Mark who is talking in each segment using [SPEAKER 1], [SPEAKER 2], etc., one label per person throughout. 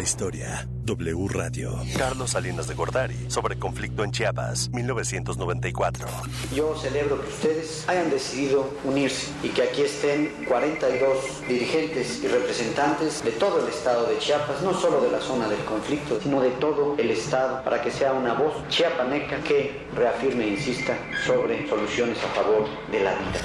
[SPEAKER 1] historia. W Radio. Carlos Salinas de Gortari, sobre conflicto en Chiapas, 1994.
[SPEAKER 2] Yo celebro que ustedes hayan decidido unirse y que aquí estén 42 dirigentes y representantes de todo el estado de Chiapas, no solo de la zona del conflicto, sino de todo el estado, para que sea una voz chiapaneca que reafirme e insista sobre soluciones a favor de la vida.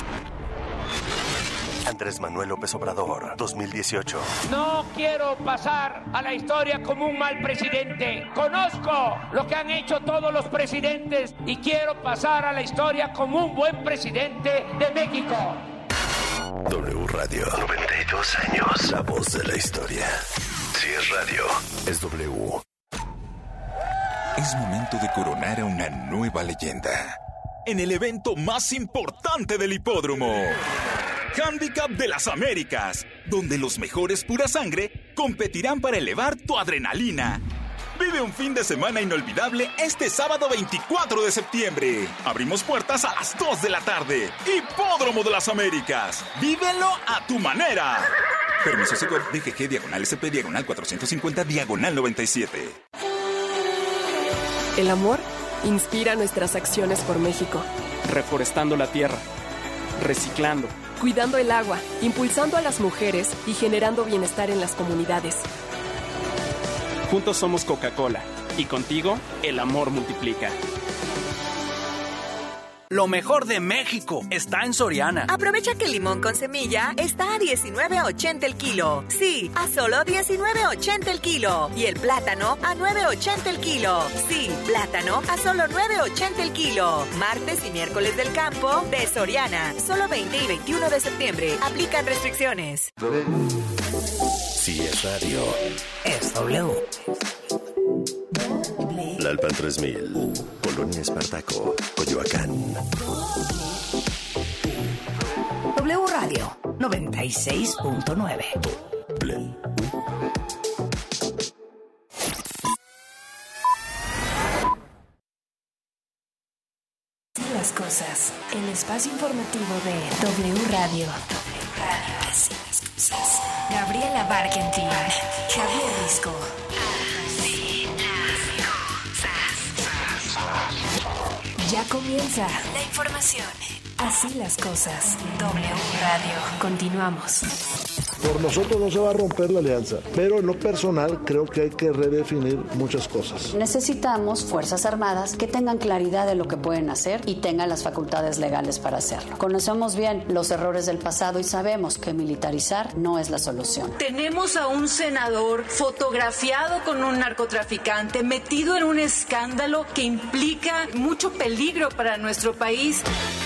[SPEAKER 1] Andrés Manuel López Obrador, 2018.
[SPEAKER 3] No quiero pasar a la historia como un mal presidente. Conozco lo que han hecho todos los presidentes y quiero pasar a la historia como un buen presidente de México.
[SPEAKER 1] W Radio, 92 años, la voz de la historia. Si es radio, es W.
[SPEAKER 4] Es momento de coronar a una nueva leyenda en el evento más importante del hipódromo. Handicap de las Américas, donde los mejores pura sangre competirán para elevar tu adrenalina. Vive un fin de semana inolvidable este sábado 24 de septiembre. Abrimos puertas a las 2 de la tarde. Hipódromo de las Américas. Vívelo a tu manera. Permiso Segov DGG /SP /450 /97.
[SPEAKER 5] El amor inspira nuestras acciones por México.
[SPEAKER 6] Reforestando la tierra, reciclando,
[SPEAKER 5] cuidando el agua, impulsando a las mujeres y generando bienestar en las comunidades.
[SPEAKER 6] Juntos somos Coca-Cola y contigo el amor multiplica.
[SPEAKER 7] Lo mejor de México está en Soriana.
[SPEAKER 8] Aprovecha que el limón con semilla está a $19.80 el kilo. Sí, a solo $19.80 el kilo. Y el plátano a $9.80 el kilo. Sí, plátano a solo $9.80 el kilo. Martes y miércoles del campo de Soriana. Solo 20 y 21 de septiembre. Aplican restricciones.
[SPEAKER 1] Si es radio,
[SPEAKER 8] es W.
[SPEAKER 1] Lalpan 3000, Polonia Espartaco, Coyoacán.
[SPEAKER 8] W Radio 96.9.
[SPEAKER 9] Las cosas. El espacio informativo de W Radio. W Radio. Así las cosas. Gabriela Barkentin, Javier Risco. Ya comienza la información. Así las cosas. W Radio. Continuamos.
[SPEAKER 10] Por nosotros no se va a romper la alianza, pero en lo personal creo que hay que redefinir muchas cosas.
[SPEAKER 11] Necesitamos Fuerzas Armadas que tengan claridad de lo que pueden hacer y tengan las facultades legales para hacerlo. Conocemos bien los errores del pasado y sabemos que militarizar no es la solución.
[SPEAKER 12] Tenemos a un senador fotografiado con un narcotraficante, metido en un escándalo que implica mucho peligro para nuestro país.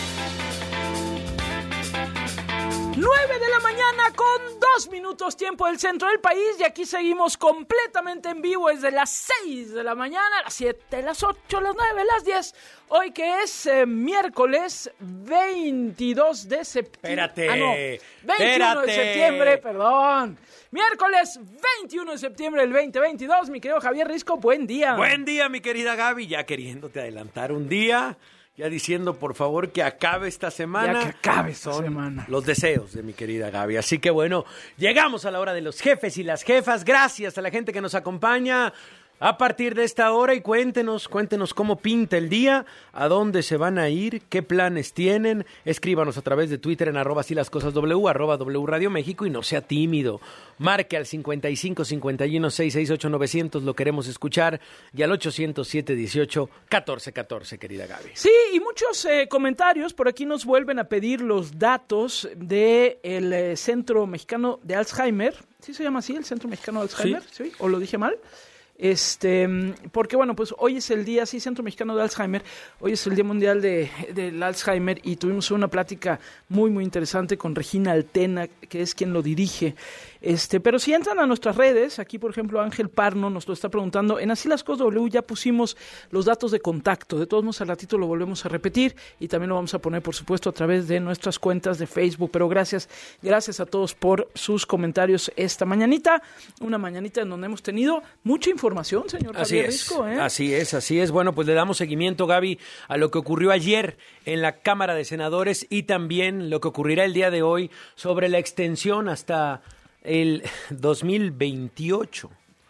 [SPEAKER 13] 9 de la mañana con 2 minutos tiempo del centro del país y aquí seguimos completamente en vivo desde las 6 de la mañana, las 7, las 8, las 9, las 10. Hoy que es miércoles 22 de septiembre.
[SPEAKER 14] Espérate.
[SPEAKER 13] 21 de septiembre, perdón. Miércoles 21 de septiembre del 2022, mi querido Javier Risco, buen día.
[SPEAKER 14] Buen día, mi querida Gaby, ya queriéndote adelantar un día. Ya diciendo, por favor, que acabe esta semana.
[SPEAKER 13] Ya que acabe esta semana.
[SPEAKER 14] Los deseos de mi querida Gaby. Así que bueno, llegamos a la hora de los jefes y las jefas. Gracias a la gente que nos acompaña a partir de esta hora y cuéntenos cómo pinta el día, a dónde se van a ir, qué planes tienen. Escríbanos a través de Twitter en @asílascosasw, @W Radio México y no sea tímido. Marque al 55 51 668 900, lo queremos escuchar, y al 800 718 1414, querida Gaby.
[SPEAKER 13] Sí, y muchos comentarios. Por aquí nos vuelven a pedir los datos del Centro Mexicano de Alzheimer. ¿Sí se llama así, el Centro Mexicano de Alzheimer? ¿Sí? ¿O lo dije mal? Porque bueno, pues hoy es el día, sí, Centro Mexicano de Alzheimer, hoy es el Día Mundial del Alzheimer y tuvimos una plática muy, muy interesante con Regina Altena, que es quien lo dirige. Pero si entran a nuestras redes, aquí por ejemplo Ángel Parno nos lo está preguntando, en Así las Cosas W ya pusimos los datos de contacto, de todos modos al ratito lo volvemos a repetir y también lo vamos a poner por supuesto a través de nuestras cuentas de Facebook, pero gracias a todos por sus comentarios esta mañanita, una mañanita en donde hemos tenido mucha información, señor Javier Risco.
[SPEAKER 14] Así es. Bueno, pues le damos seguimiento, Gaby, a lo que ocurrió ayer en la Cámara de Senadores y también lo que ocurrirá el día de hoy sobre la extensión hasta el 2028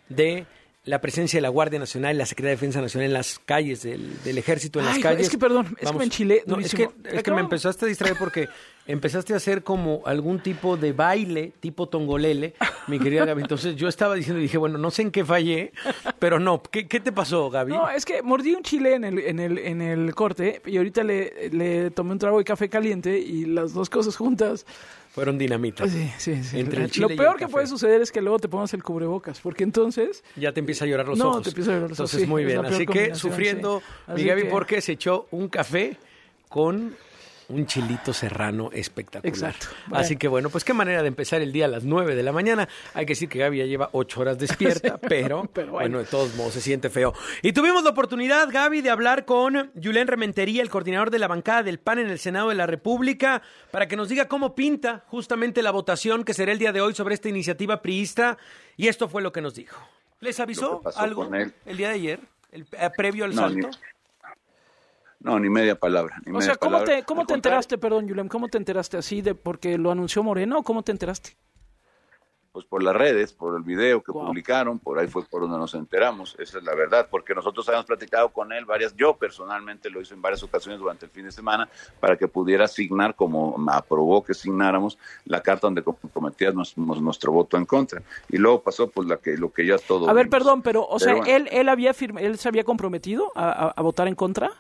[SPEAKER 14] de la presencia de la Guardia Nacional y la Secretaría de Defensa Nacional en las calles, del Ejército en las calles.
[SPEAKER 13] Es que, perdón, es que me enchilé.
[SPEAKER 14] No, es que me empezaste a distraer porque empezaste a hacer como algún tipo de baile, tipo tongolele, mi querida Gaby. Entonces yo estaba diciendo y dije, bueno, no sé en qué fallé, pero no. ¿Qué te pasó, Gaby?
[SPEAKER 13] No, es que mordí un chile en el corte y ahorita le tomé un trago de café caliente y las dos cosas juntas...
[SPEAKER 14] Fueron dinamita.
[SPEAKER 13] Sí.
[SPEAKER 14] Entre el chile
[SPEAKER 13] Lo peor
[SPEAKER 14] y el
[SPEAKER 13] que
[SPEAKER 14] café.
[SPEAKER 13] puede suceder es que luego te pongas el cubrebocas, porque entonces...
[SPEAKER 14] Ya te empieza a llorar los ojos.
[SPEAKER 13] No, te empieza a llorar los ojos.
[SPEAKER 14] Entonces, muy bien.
[SPEAKER 13] Es la
[SPEAKER 14] Así
[SPEAKER 13] peor
[SPEAKER 14] que
[SPEAKER 13] combinación,
[SPEAKER 14] sufriendo,
[SPEAKER 13] sí.
[SPEAKER 14] mi Gaby, porque se echó un café con un chilito serrano espectacular.
[SPEAKER 13] Exacto.
[SPEAKER 14] Así que bueno, pues qué manera de empezar el día a las 9 de la mañana. Hay que decir que Gaby ya lleva 8 horas despierta, pero bueno, de todos modos se siente feo. Y tuvimos la oportunidad, Gaby, de hablar con Julen Rementería, el coordinador de la bancada del PAN en el Senado de la República, para que nos diga cómo pinta justamente la votación que será el día de hoy sobre esta iniciativa priista. Y esto fue lo que nos dijo. ¿Les avisó algo el día de ayer, previo al salto?
[SPEAKER 15] Ni media palabra.
[SPEAKER 13] O sea, ¿cómo te enteraste, perdón, Julen, cómo te enteraste así de porque lo anunció Morena o cómo te enteraste?
[SPEAKER 15] Pues por las redes, por el video que publicaron, por ahí fue por donde nos enteramos, esa es la verdad, porque nosotros habíamos platicado con él yo personalmente lo hice en varias ocasiones durante el fin de semana para que pudiera signar, como aprobó que signáramos, la carta donde comprometía nuestro voto en contra. Y luego pasó pues lo que ya todo...
[SPEAKER 13] A ver, perdón, pero, o sea,
[SPEAKER 15] bueno.
[SPEAKER 13] ¿él se había comprometido a votar en contra?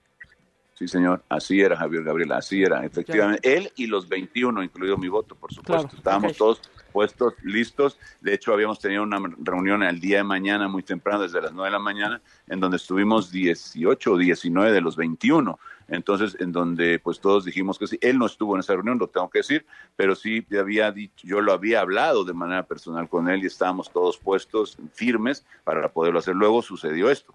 [SPEAKER 15] Sí, señor, así era, Javier Gabriela, así era, efectivamente. Él y los 21, incluido mi voto, por supuesto. Claro, estábamos todos puestos, listos. De hecho, habíamos tenido una reunión el día de mañana, muy temprano, desde las 9 de la mañana, en donde estuvimos 18 o 19 de los 21. Entonces, en donde pues todos dijimos que sí. Él no estuvo en esa reunión, lo tengo que decir, pero sí yo lo había hablado de manera personal con él y estábamos todos puestos, firmes, para poderlo hacer. Luego sucedió esto.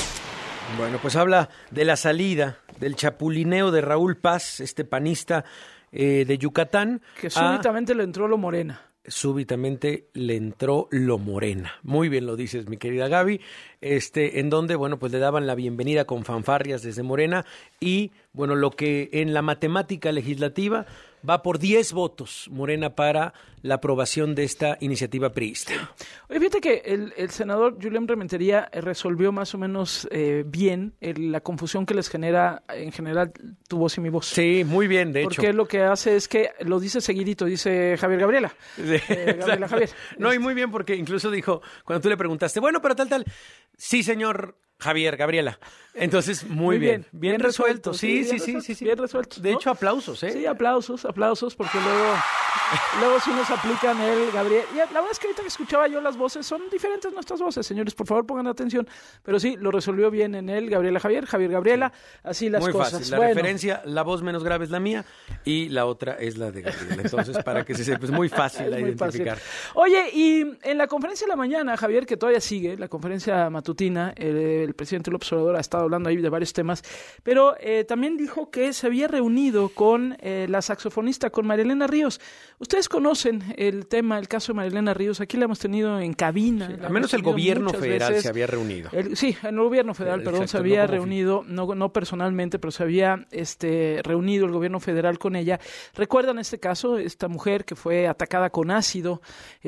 [SPEAKER 14] Bueno, pues habla de la salida, del chapulineo de Raúl Paz, este panista de Yucatán.
[SPEAKER 13] Que súbitamente le entró lo Morena.
[SPEAKER 14] Súbitamente le entró lo Morena. Muy bien lo dices, mi querida Gaby. En donde, bueno, pues le daban la bienvenida con fanfarrias desde Morena y, bueno, lo que en la matemática legislativa va por 10 votos Morena para la aprobación de esta iniciativa priista.
[SPEAKER 13] Oye, fíjate que el senador Julen Rementería resolvió más o menos bien la confusión que les genera en general tu voz y mi voz.
[SPEAKER 14] Sí, muy bien, de hecho.
[SPEAKER 13] Porque lo que hace es que lo dice seguidito, dice Javier Gabriela. Gabriela Javier.
[SPEAKER 14] No, y muy bien porque incluso dijo, cuando tú le preguntaste, bueno, pero tal, sí, señor Javier Gabriela. Entonces, muy bien resuelto. Sí.
[SPEAKER 13] Bien resuelto.
[SPEAKER 14] De hecho, aplausos, ¿eh?
[SPEAKER 13] Sí, aplausos, porque luego sí nos aplican el Gabriel. Y la verdad es que ahorita que escuchaba yo las voces, son diferentes nuestras voces, señores, por favor pongan atención. Pero sí, lo resolvió bien en él, Gabriela Javier Gabriela, así las cosas.
[SPEAKER 14] Muy fácil, la referencia, la voz menos grave es la mía y la otra es la de Gabriela. Entonces, para que se sepa, es muy fácil de identificar.
[SPEAKER 13] Fácil. Oye, y en la conferencia de la mañana, Javier, que todavía sigue, la conferencia matutina, el presidente López Obrador ha estado hablando ahí de varios temas, pero también dijo que se había reunido con la saxofonista, con María Elena Ríos. Ustedes conocen el caso de María Elena Ríos, aquí la hemos tenido en cabina.
[SPEAKER 14] Sí, al menos el gobierno federal se había reunido.
[SPEAKER 13] En el gobierno federal, se había reunido, no personalmente, pero se había reunido el gobierno federal con ella. ¿Recuerdan este caso? Esta mujer que fue atacada con ácido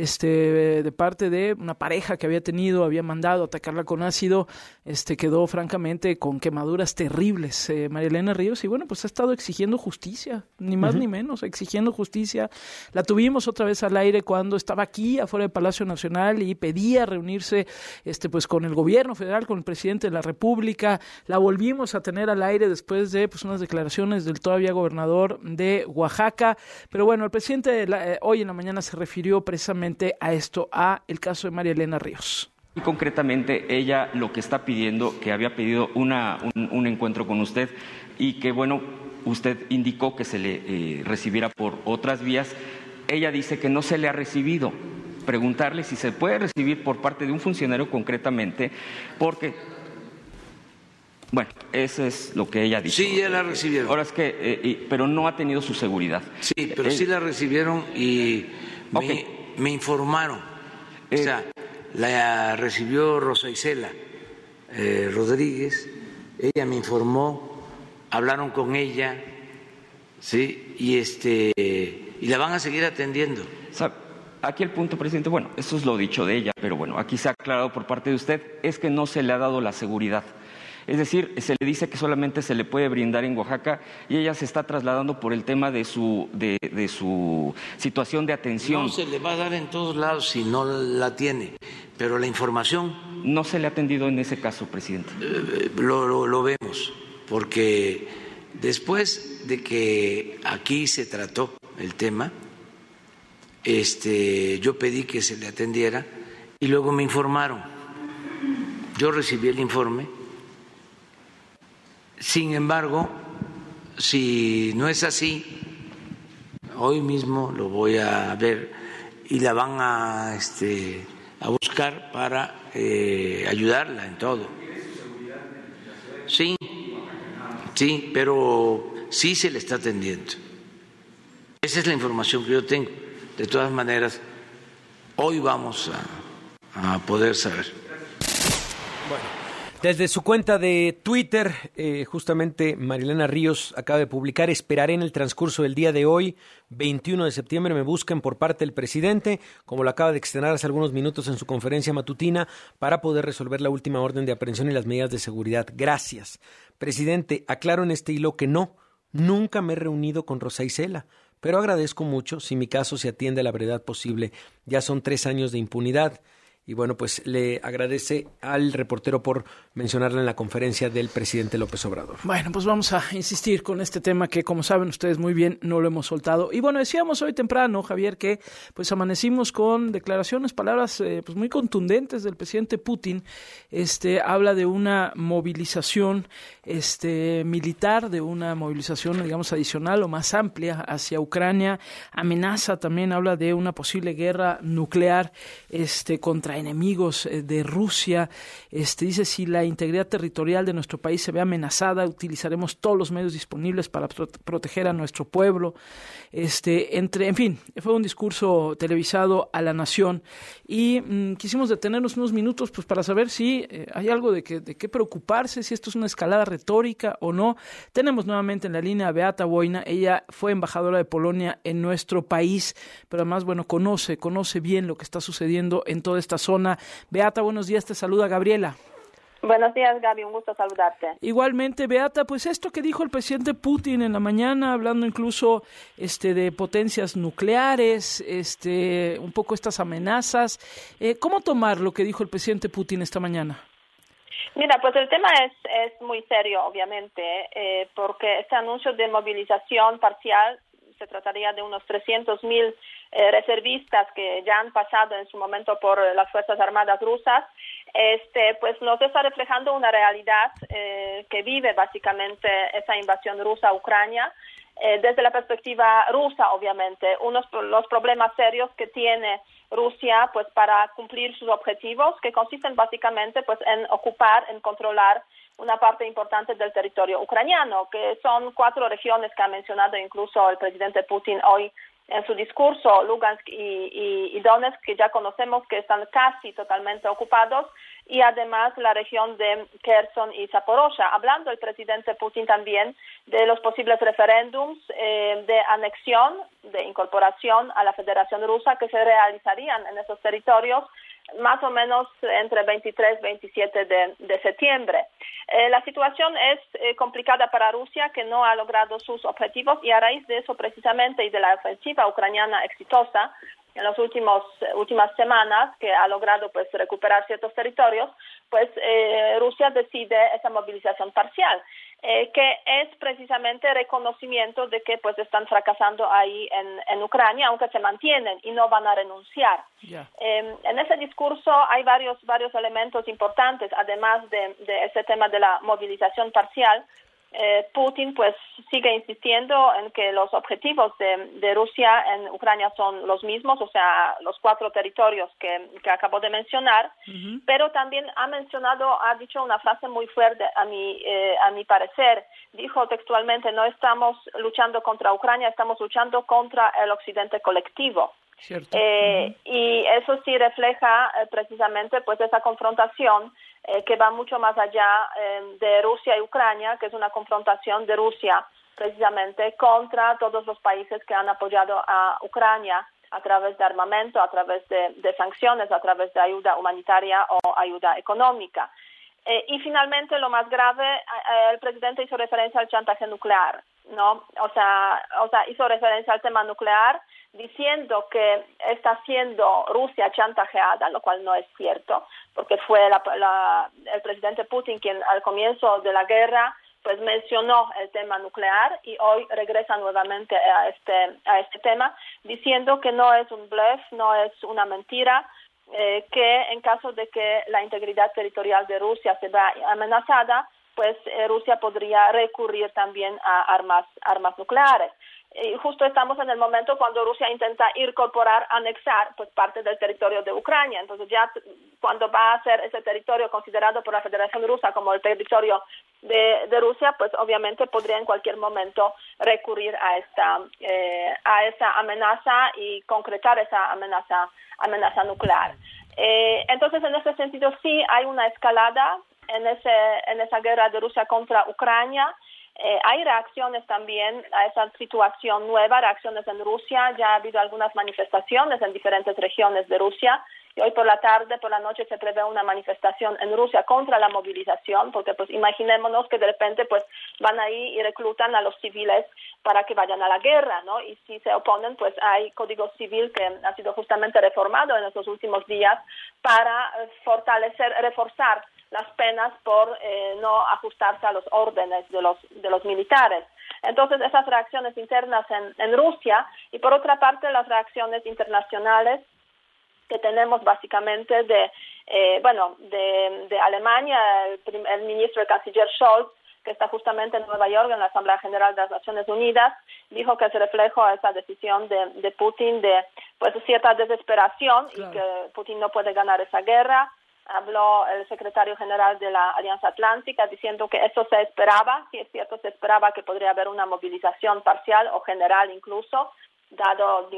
[SPEAKER 13] de parte de una pareja que había mandado atacarla con ácido, quedó francamente con quemaduras terribles María Elena Ríos y bueno, pues ha estado exigiendo justicia, ni más ni menos, exigiendo justicia. La tuvimos otra vez al aire cuando estaba aquí afuera del Palacio Nacional y pedía reunirse pues con el gobierno federal, con el presidente de la República. La volvimos a tener al aire después de unas declaraciones del todavía gobernador de Oaxaca, pero bueno, el presidente hoy en la mañana se refirió precisamente a esto, a el caso de María Elena Ríos.
[SPEAKER 16] Y concretamente ella lo que está pidiendo, que había pedido un encuentro con usted y que bueno, usted indicó que se le recibiera por otras vías. Ella dice que no se le ha recibido. Preguntarle si se puede recibir por parte de un funcionario concretamente, porque... Bueno, eso es lo que ella dijo.
[SPEAKER 17] Sí, ya la recibieron.
[SPEAKER 16] Ahora es que, pero no ha tenido su seguridad.
[SPEAKER 17] Sí, pero sí la recibieron y me informaron. O sea, la recibió Rosa Isela Rodríguez, ella me informó, hablaron con ella, sí, y la van a seguir atendiendo.
[SPEAKER 16] Aquí el punto, presidente, bueno, eso es lo dicho de ella, pero bueno, aquí se ha aclarado por parte de usted, es que no se le ha dado la seguridad. Es decir, se le dice que solamente se le puede brindar en Oaxaca y ella se está trasladando por el tema de su situación de atención.
[SPEAKER 17] No se le va a dar en todos lados si no la tiene, pero la información...
[SPEAKER 16] No se le ha atendido en ese caso, presidente.
[SPEAKER 17] Lo vemos, porque después de que aquí se trató el tema, yo pedí que se le atendiera y luego me informaron. Yo recibí el informe. Sin embargo, si no es así, hoy mismo lo voy a ver y la van a buscar para ayudarla en todo. Sí, pero sí se le está atendiendo. Esa es la información que yo tengo. De todas maneras, hoy vamos a poder saber.
[SPEAKER 14] Bueno, desde su cuenta de Twitter, justamente Marilena Ríos acaba de publicar: esperaré en el transcurso del día de hoy, 21 de septiembre, me busquen por parte del presidente, como lo acaba de externar hace algunos minutos en su conferencia matutina, para poder resolver la última orden de aprehensión y las medidas de seguridad. Gracias. Presidente, aclaro en este hilo que nunca me he reunido con Rosa Isela, pero agradezco mucho si mi caso se atiende a la brevedad posible. Ya son 3 años de impunidad. Y bueno, pues le agradece al reportero por mencionarla en la conferencia del presidente López Obrador.
[SPEAKER 13] Bueno, pues vamos a insistir con este tema que, como saben ustedes muy bien, no lo hemos soltado. Y bueno, decíamos hoy temprano, Javier, que pues amanecimos con declaraciones, palabras pues muy contundentes del presidente Putin. Habla de una movilización militar, de una movilización, digamos, adicional o más amplia hacia Ucrania. Amenaza también, habla de una posible guerra nuclear contra enemigos de Rusia. Dice: si la integridad territorial de nuestro país se ve amenazada, utilizaremos todos los medios disponibles para proteger a nuestro pueblo. En fin, fue un discurso televisado a la nación y quisimos detenernos unos minutos pues para saber si hay algo de qué preocuparse, si esto es una escalada retórica o no. Tenemos nuevamente en la línea a Beata Wojna. Ella fue embajadora de Polonia en nuestro país, pero además, bueno, conoce bien lo que está sucediendo en toda esta zona. Beata, buenos días, te saluda Gabriela.
[SPEAKER 18] Buenos días, Gaby, un gusto saludarte.
[SPEAKER 13] Igualmente, Beata, pues esto que dijo el presidente Putin en la mañana, hablando incluso de potencias nucleares, un poco estas amenazas, ¿cómo tomar lo que dijo el presidente Putin esta mañana?
[SPEAKER 18] Mira, pues el tema es muy serio, obviamente, porque este anuncio de movilización parcial se trataría de unos 300,000 reservistas que ya han pasado en su momento por las Fuerzas Armadas rusas, pues nos está reflejando una realidad que vive básicamente esa invasión rusa a Ucrania. Desde la perspectiva rusa, obviamente, los problemas serios que tiene Rusia pues para cumplir sus objetivos, que consisten básicamente pues en ocupar, en controlar una parte importante del territorio ucraniano, que son 4 regiones que ha mencionado incluso el presidente Putin hoy en su discurso: Lugansk y Donetsk, que ya conocemos que están casi totalmente ocupados, y además la región de Kherson y Zaporozhia. Hablando el presidente Putin también de los posibles referéndums de anexión, de incorporación a la Federación Rusa que se realizarían en esos territorios más o menos entre 23 y 27 de septiembre. La situación es complicada para Rusia, que no ha logrado sus objetivos, y a raíz de eso precisamente y de la ofensiva ucraniana exitosa en las últimas semanas, que ha logrado pues recuperar ciertos territorios, pues Rusia decide esa movilización parcial, que es precisamente reconocimiento de que pues están fracasando ahí en Ucrania, aunque se mantienen y no van a renunciar. Yeah. En ese discurso hay varios elementos importantes, además de ese tema de la movilización parcial. Putin pues sigue insistiendo en que los objetivos de Rusia en Ucrania son los mismos, o sea, los 4 territorios que acabo de mencionar, pero también ha dicho una frase muy fuerte a mi parecer. Dijo textualmente: no estamos luchando contra Ucrania, estamos luchando contra el occidente colectivo. Y eso sí refleja precisamente pues esa confrontación que va mucho más allá de Rusia y Ucrania, que es una confrontación de Rusia precisamente contra todos los países que han apoyado a Ucrania a través de armamento, a través de sanciones, a través de ayuda humanitaria o ayuda económica. Y finalmente, lo más grave, el presidente hizo referencia al chantaje nuclear, ¿no? O sea, hizo referencia al tema nuclear diciendo que está siendo Rusia chantajeada, lo cual no es cierto, porque fue el presidente Putin quien al comienzo de la guerra pues mencionó el tema nuclear y hoy regresa nuevamente a este tema, diciendo que no es un bluff, no es una mentira, que en caso de que la integridad territorial de Rusia se vea amenazada, pues Rusia podría recurrir también a armas nucleares. Y justo estamos en el momento cuando Rusia intenta anexar pues parte del territorio de Ucrania. Entonces ya cuando va a ser ese territorio considerado por la Federación Rusa como el territorio de Rusia, pues obviamente podría en cualquier momento recurrir a esa amenaza y concretar esa amenaza nuclear. Entonces en ese sentido sí hay una escalada en esa guerra de Rusia contra Ucrania. Hay reacciones también a esa situación nueva, reacciones en Rusia. Ya ha habido algunas manifestaciones en diferentes regiones de Rusia y hoy por la noche se prevé una manifestación en Rusia contra la movilización, porque pues imaginémonos que de repente pues van ahí y reclutan a los civiles para que vayan a la guerra, ¿no? Y si se oponen, pues hay código civil que ha sido justamente reformado en estos últimos días para reforzar las penas por no ajustarse a los órdenes de los militares. Entonces, esas reacciones internas en Rusia y por otra parte las reacciones internacionales que tenemos básicamente de Alemania, el ministro, el canciller Scholz, que está justamente en Nueva York en la Asamblea General de las Naciones Unidas, dijo que es reflejo a esa decisión de Putin de pues cierta desesperación. Claro. Y que Putin no puede ganar esa guerra. Habló el secretario general de la Alianza Atlántica diciendo que eso se esperaba, si es cierto, se esperaba que podría haber una movilización parcial o general incluso, dadas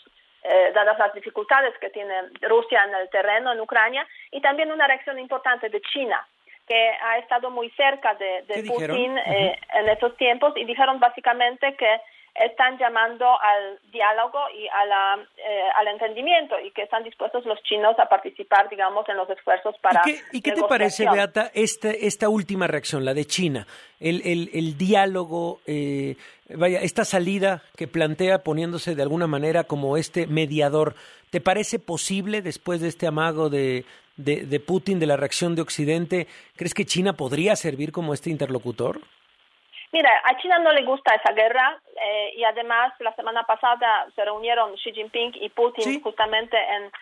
[SPEAKER 18] las dificultades que tiene Rusia en el terreno en Ucrania, y también una reacción importante de China, que ha estado muy cerca de Putin en estos tiempos, y dijeron básicamente que están llamando al diálogo y al entendimiento y que están dispuestos los chinos a participar, digamos, en los esfuerzos para
[SPEAKER 14] ¿Y qué te parece, Beata, esta última reacción, la de China? El diálogo, esta salida que plantea poniéndose de alguna manera como este mediador, ¿te parece posible después de este amago de Putin, de la reacción de Occidente? ¿Crees que China podría servir como este interlocutor?
[SPEAKER 18] Mira, a China no le gusta esa guerra y además la semana pasada se reunieron Xi Jinping y Putin justamente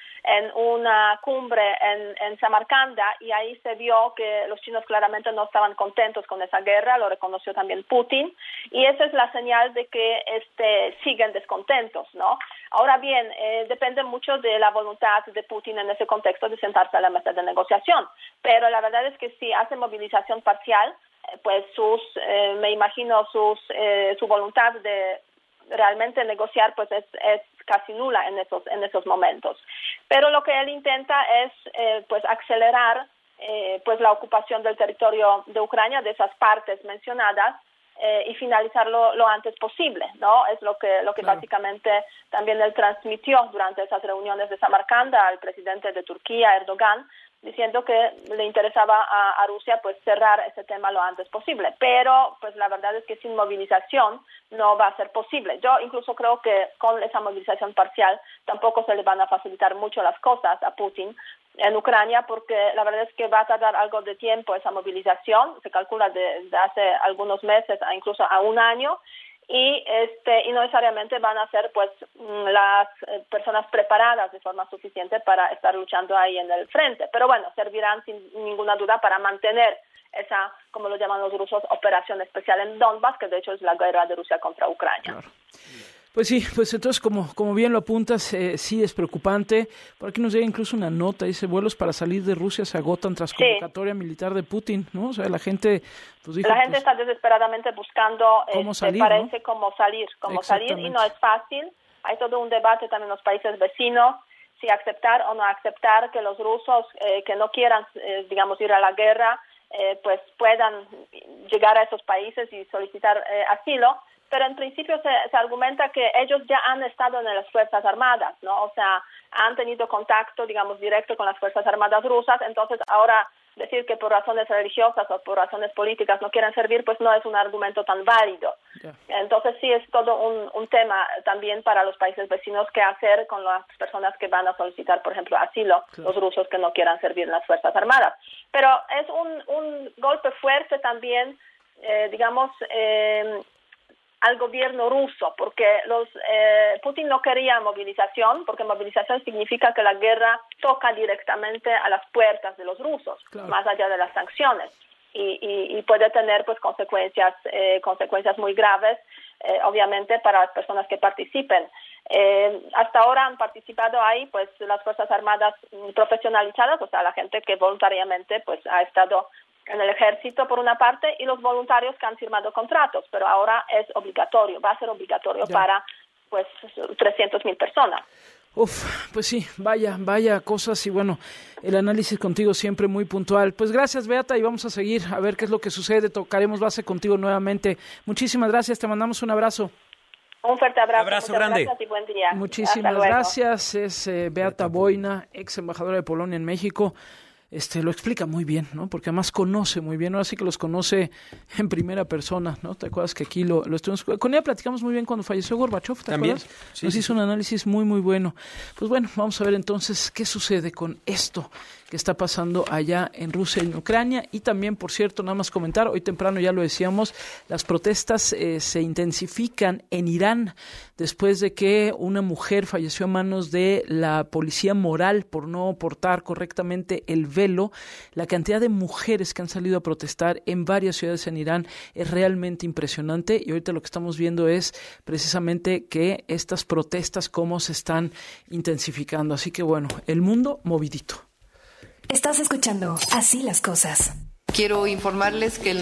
[SPEAKER 18] en una cumbre en Samarcanda, y ahí se vio que los chinos claramente no estaban contentos con esa guerra, lo reconoció también Putin, y esa es la señal de que siguen descontentos, ¿no? Ahora bien, depende mucho de la voluntad de Putin en ese contexto de sentarse a la mesa de negociación, pero la verdad es que si hace movilización parcial, pues me imagino su voluntad de realmente negociar pues es casi nula en esos momentos. Pero lo que él intenta es pues acelerar pues la ocupación del territorio de Ucrania, de esas partes mencionadas, y finalizarlo lo antes posible, ¿no? Es lo que básicamente también él transmitió durante esas reuniones de Samarcanda al presidente de Turquía, Erdogan, diciendo que le interesaba a Rusia pues cerrar ese tema lo antes posible, pero pues la verdad es que sin movilización no va a ser posible. Yo incluso creo que con esa movilización parcial tampoco se le van a facilitar mucho las cosas a Putin en Ucrania, porque la verdad es que va a tardar algo de tiempo esa movilización, se calcula de hace algunos meses a incluso a un año, y no necesariamente van a ser pues las personas preparadas de forma suficiente para estar luchando ahí en el frente, pero bueno, servirán sin ninguna duda para mantener esa, como lo llaman los rusos, operación especial en Donbass, que de hecho es la guerra de Rusia contra Ucrania.
[SPEAKER 13] Claro. Pues sí, pues entonces como bien lo apuntas, sí es preocupante. Por aquí nos llega incluso una nota, dice: vuelos para salir de Rusia se agotan tras convocatoria militar de Putin, ¿no? O sea, la gente pues dijo,
[SPEAKER 18] la gente está desesperadamente buscando
[SPEAKER 13] cómo salir,
[SPEAKER 18] parece,
[SPEAKER 13] ¿no?
[SPEAKER 18] cómo salir, y no es fácil. Hay todo un debate también en los países vecinos, si aceptar o no aceptar que los rusos que no quieran, digamos, ir a la guerra, pues puedan llegar a esos países y solicitar asilo. pero en principio se argumenta que ellos ya han estado en las Fuerzas Armadas, ¿no? O sea, han tenido contacto, digamos, directo con las Fuerzas Armadas rusas, entonces ahora decir que por razones religiosas o por razones políticas no quieren servir, pues no es un argumento tan válido. Yeah. Entonces sí es todo un tema también para los países vecinos qué hacer con las personas que van a solicitar, por ejemplo, asilo, los rusos que no quieran servir en las Fuerzas Armadas. Pero es un golpe fuerte también, digamos, al gobierno ruso, porque Putin no quería movilización, porque movilización significa que la guerra toca directamente a las puertas de los rusos, más allá de las sanciones, y puede tener pues consecuencias muy graves, obviamente para las personas que participen. Hasta ahora han participado ahí pues las Fuerzas Armadas profesionalizadas, o sea, la gente que voluntariamente pues ha estado en el ejército por una parte y los voluntarios que han firmado contratos, pero ahora es obligatorio, va a ser obligatorio para pues 300,000 personas.
[SPEAKER 13] Pues sí, vaya cosas y bueno, el análisis contigo siempre muy puntual. Pues gracias, Beata, y vamos a seguir a ver qué es lo que sucede, tocaremos base contigo nuevamente. Muchísimas gracias, te mandamos un abrazo.
[SPEAKER 18] Un fuerte abrazo.
[SPEAKER 14] Abrazo grande.
[SPEAKER 18] Gracias y buen día.
[SPEAKER 13] Muchísimas gracias, es Beata Boina, ex embajadora de Polonia en México. Lo explica muy bien, ¿no? Porque además conoce muy bien, ahora sí que los conoce en primera persona, ¿no? ¿Te acuerdas que aquí lo estuvimos? Con ella platicamos muy bien cuando falleció Gorbachev, ¿te acuerdas? Sí, nos hizo un análisis muy, muy bueno. Pues bueno, vamos a ver entonces qué sucede con esto que está pasando allá en Rusia y en Ucrania. Y también, por cierto, nada más comentar, hoy temprano ya lo decíamos, las protestas se intensifican en Irán después de que una mujer falleció a manos de la policía moral por no portar correctamente el velo. La cantidad de mujeres que han salido a protestar en varias ciudades en Irán es realmente impresionante y ahorita lo que estamos viendo es precisamente que estas protestas cómo se están intensificando. Así que bueno, el mundo movidito.
[SPEAKER 9] Estás escuchando Así las Cosas.
[SPEAKER 19] Quiero informarles que el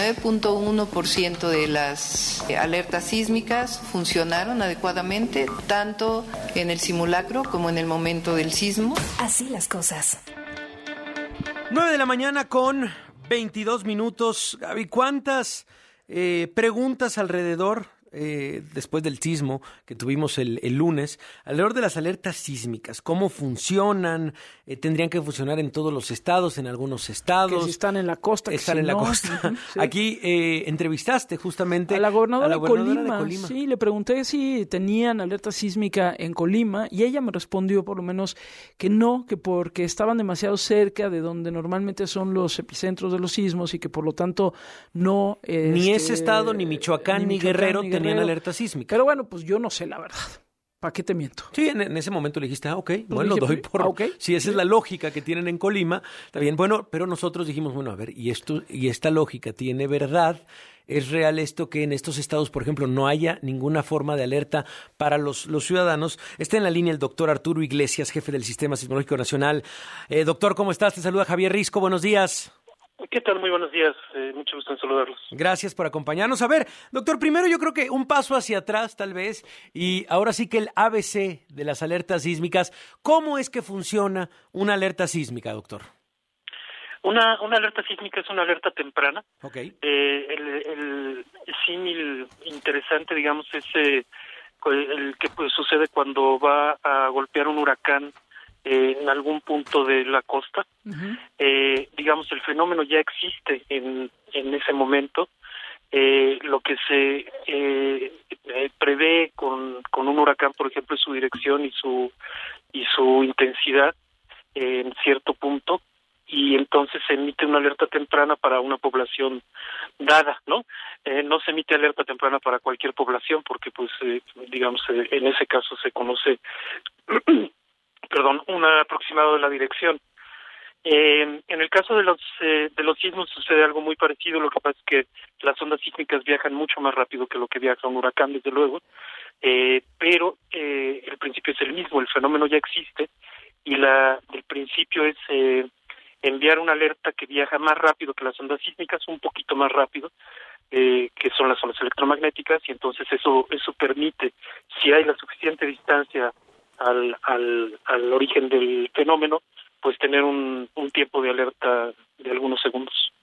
[SPEAKER 19] 99.1% de las alertas sísmicas funcionaron adecuadamente, tanto en el simulacro como en el momento del sismo.
[SPEAKER 9] Así las cosas.
[SPEAKER 14] 9 de la mañana con 22 minutos. Gaby, ¿cuántas preguntas alrededor después del sismo que tuvimos el lunes, alrededor de las alertas sísmicas? ¿Cómo funcionan? ¿Tendrían que funcionar en todos los estados, en algunos estados?
[SPEAKER 13] Que si están en la costa.
[SPEAKER 14] Están en la costa. Sí. Aquí entrevistaste justamente
[SPEAKER 13] a la gobernadora de Colima. Sí, le pregunté si tenían alerta sísmica en Colima y ella me respondió por lo menos que no, que porque estaban demasiado cerca de donde normalmente son los epicentros de los sismos y que por lo tanto no...
[SPEAKER 14] ni ese estado, ni Michoacán, ni Guerrero tenían alerta sísmica.
[SPEAKER 13] Pero bueno, pues yo no sé la verdad. ¿Para qué te miento?
[SPEAKER 14] Sí, en ese momento le dijiste, bueno, doy por... Si esa es la lógica que tienen en Colima, está bien. Bueno, pero nosotros dijimos, bueno, a ver, y esta lógica tiene verdad. ¿Es real esto que en estos estados, por ejemplo, no haya ninguna forma de alerta para los ciudadanos? Está en la línea el doctor Arturo Iglesias, jefe del Sistema Sismológico Nacional. Doctor, ¿cómo estás? Te saluda Javier Risco. Buenos días.
[SPEAKER 20] ¿Qué tal? Muy buenos días. Mucho gusto en saludarlos.
[SPEAKER 14] Gracias por acompañarnos. A ver, doctor, primero yo creo que un paso hacia atrás tal vez, y ahora sí que el ABC de las alertas sísmicas. ¿Cómo es que funciona una alerta sísmica, doctor?
[SPEAKER 20] Una alerta sísmica es una alerta temprana.
[SPEAKER 14] Okay.
[SPEAKER 20] El símil interesante, digamos, es el que sucede cuando va a golpear un huracán en algún punto de la costa. Uh-huh. Digamos, el fenómeno ya existe en ese momento. Lo que se prevé con un huracán, por ejemplo, es su dirección y su intensidad en cierto punto, y entonces se emite una alerta temprana para una población dada, ¿no? No se emite alerta temprana para cualquier población porque, pues, digamos, en ese caso se conoce un aproximado de la dirección. En el caso de los sismos sucede algo muy parecido. Lo que pasa es que las ondas sísmicas viajan mucho más rápido que lo que viaja un huracán, desde luego, pero el principio es el mismo. El fenómeno ya existe y el principio es enviar una alerta que viaja más rápido que las ondas sísmicas, un poquito más rápido, que son las ondas electromagnéticas, y entonces eso permite, si hay la suficiente distancia al origen del fenómeno, pues tener un tiempo de alerta de algunos segundos.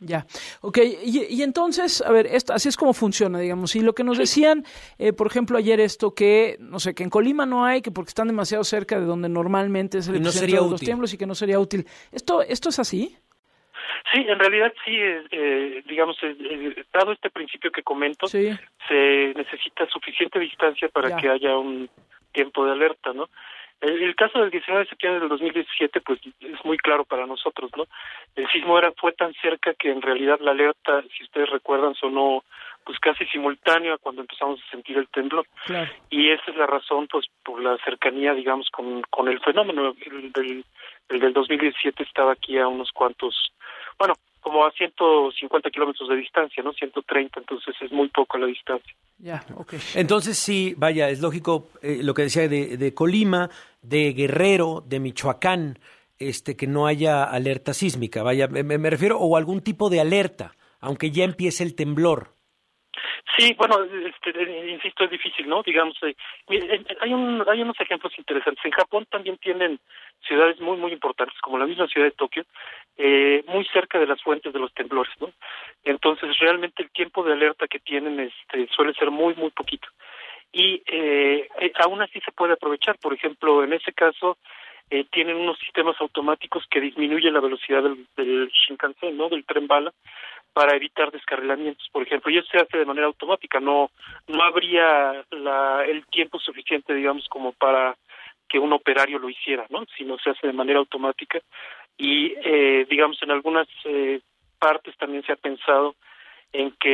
[SPEAKER 13] Ya, ok, y entonces, a ver, así es como funciona, digamos, y lo que nos decían, por ejemplo, ayer que, no sé, que en Colima no hay, que porque están demasiado cerca de donde normalmente es el epicentro de los tiemblos y que no sería útil. ¿Esto es así?
[SPEAKER 20] Sí, en realidad sí, digamos, dado este principio que comento, se necesita suficiente distancia para que haya un tiempo de alerta, ¿no? El caso del 19 de septiembre del 2017, pues es muy claro para nosotros, ¿no? El sismo fue tan cerca que en realidad la alerta, si ustedes recuerdan, sonó pues casi simultáneo a cuando empezamos a sentir el temblor. Claro. Y esa es la razón, pues por la cercanía, digamos, con el fenómeno. El del 2017 estaba aquí a unos cuantos, bueno, como a 150 kilómetros de distancia, ¿no? 130, entonces es muy poco la distancia.
[SPEAKER 14] Ya, okay. Entonces sí, vaya, es lógico lo que decía de Colima, de Guerrero, de Michoacán, que no haya alerta sísmica, vaya, me refiero, o algún tipo de alerta, aunque ya empiece el temblor.
[SPEAKER 20] Sí, bueno, insisto, es difícil, ¿no? Digamos, hay unos ejemplos interesantes. En Japón también tienen ciudades muy, muy importantes, como la misma ciudad de Tokio, muy cerca de las fuentes de los temblores, ¿no? Entonces, realmente el tiempo de alerta que tienen suele ser muy, muy poquito. Y aún así se puede aprovechar. Por ejemplo, en ese caso, tienen unos sistemas automáticos que disminuyen la velocidad del Shinkansen, ¿no? Del tren bala, para evitar descarrilamientos, por ejemplo, y eso se hace de manera automática, no habría el tiempo suficiente, digamos, como para que un operario lo hiciera, ¿no? Sino se hace de manera automática y, digamos, en algunas partes también se ha pensado en que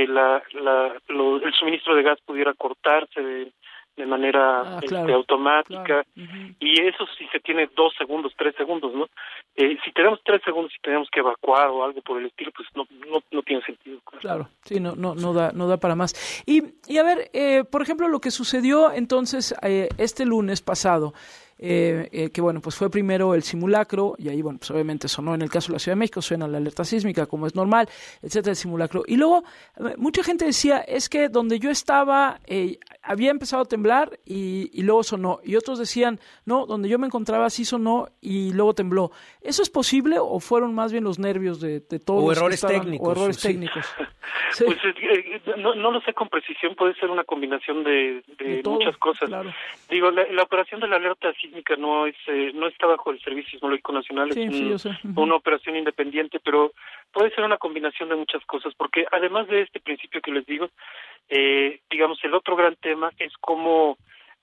[SPEAKER 20] el suministro de gas pudiera cortarse de manera automática, y eso si se tiene 2 segundos, 3 segundos, ¿no? Si tenemos 3 segundos y tenemos que evacuar o algo por el estilo, pues no tiene sentido.
[SPEAKER 13] Claro, sí, no da para más. Y a ver, por ejemplo, lo que sucedió entonces este lunes pasado, que bueno, pues fue primero el simulacro, y ahí, bueno, pues obviamente sonó en el caso de la Ciudad de México, suena la alerta sísmica como es normal, etcétera, el simulacro. Y luego, mucha gente decía, es que donde yo estaba había empezado a temblar y luego sonó. Y otros decían, no, donde yo me encontraba sí sonó y luego tembló. ¿Eso es posible o fueron más bien los nervios de todos los
[SPEAKER 14] errores técnicos?
[SPEAKER 13] O errores técnicos.
[SPEAKER 20] Sí. Pues no lo sé con precisión, puede ser una combinación de muchas cosas. Claro. Digo, la operación de la alerta sísmica no está bajo el Servicio Sismológico Nacional, yo sé. Una operación independiente, pero puede ser una combinación de muchas cosas, porque además de este principio que les digo, digamos, el otro gran tema es cómo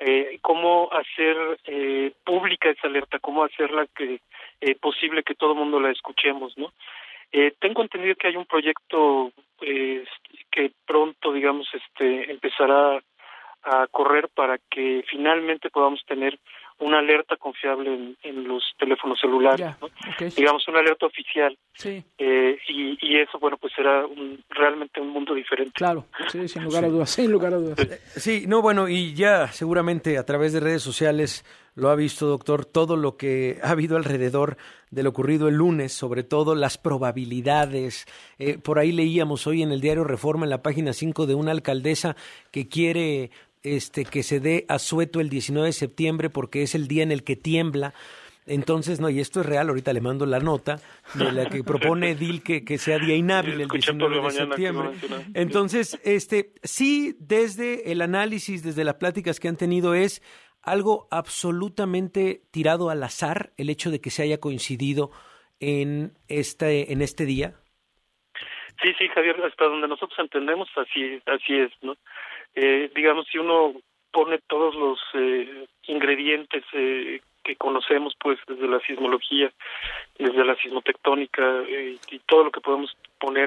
[SPEAKER 20] hacer pública esa alerta, cómo hacerla posible que todo el mundo la escuchemos, ¿no? Tengo entendido que hay un proyecto que pronto, digamos, empezará a correr para que finalmente podamos tener una alerta confiable en los teléfonos celulares, ¿no? Okay. Digamos, una alerta oficial. Sí. Y eso, bueno, pues será realmente un mundo diferente.
[SPEAKER 13] Claro, sí, sin lugar a dudas, sin lugar a dudas.
[SPEAKER 14] Sí, no, bueno, y ya seguramente a través de redes sociales lo ha visto, doctor, todo lo que ha habido alrededor de lo ocurrido el lunes, sobre todo las probabilidades. Por ahí leíamos hoy en el diario Reforma, en la página 5, de una alcaldesa que quiere que se dé asueto el 19 de septiembre porque es el día en el que tiembla. Entonces, no, y esto es real, ahorita le mando la nota de la que propone Edil que sea día inhábil el 19 de septiembre. Entonces, sí, desde el análisis, desde las pláticas que han tenido, es algo absolutamente tirado al azar el hecho de que se haya coincidido en este día.
[SPEAKER 20] Sí, Javier, hasta donde nosotros entendemos, así es, ¿no? Digamos, si uno pone todos los ingredientes que conocemos, pues, desde la sismología, desde la sismotectónica y todo lo que podemos poner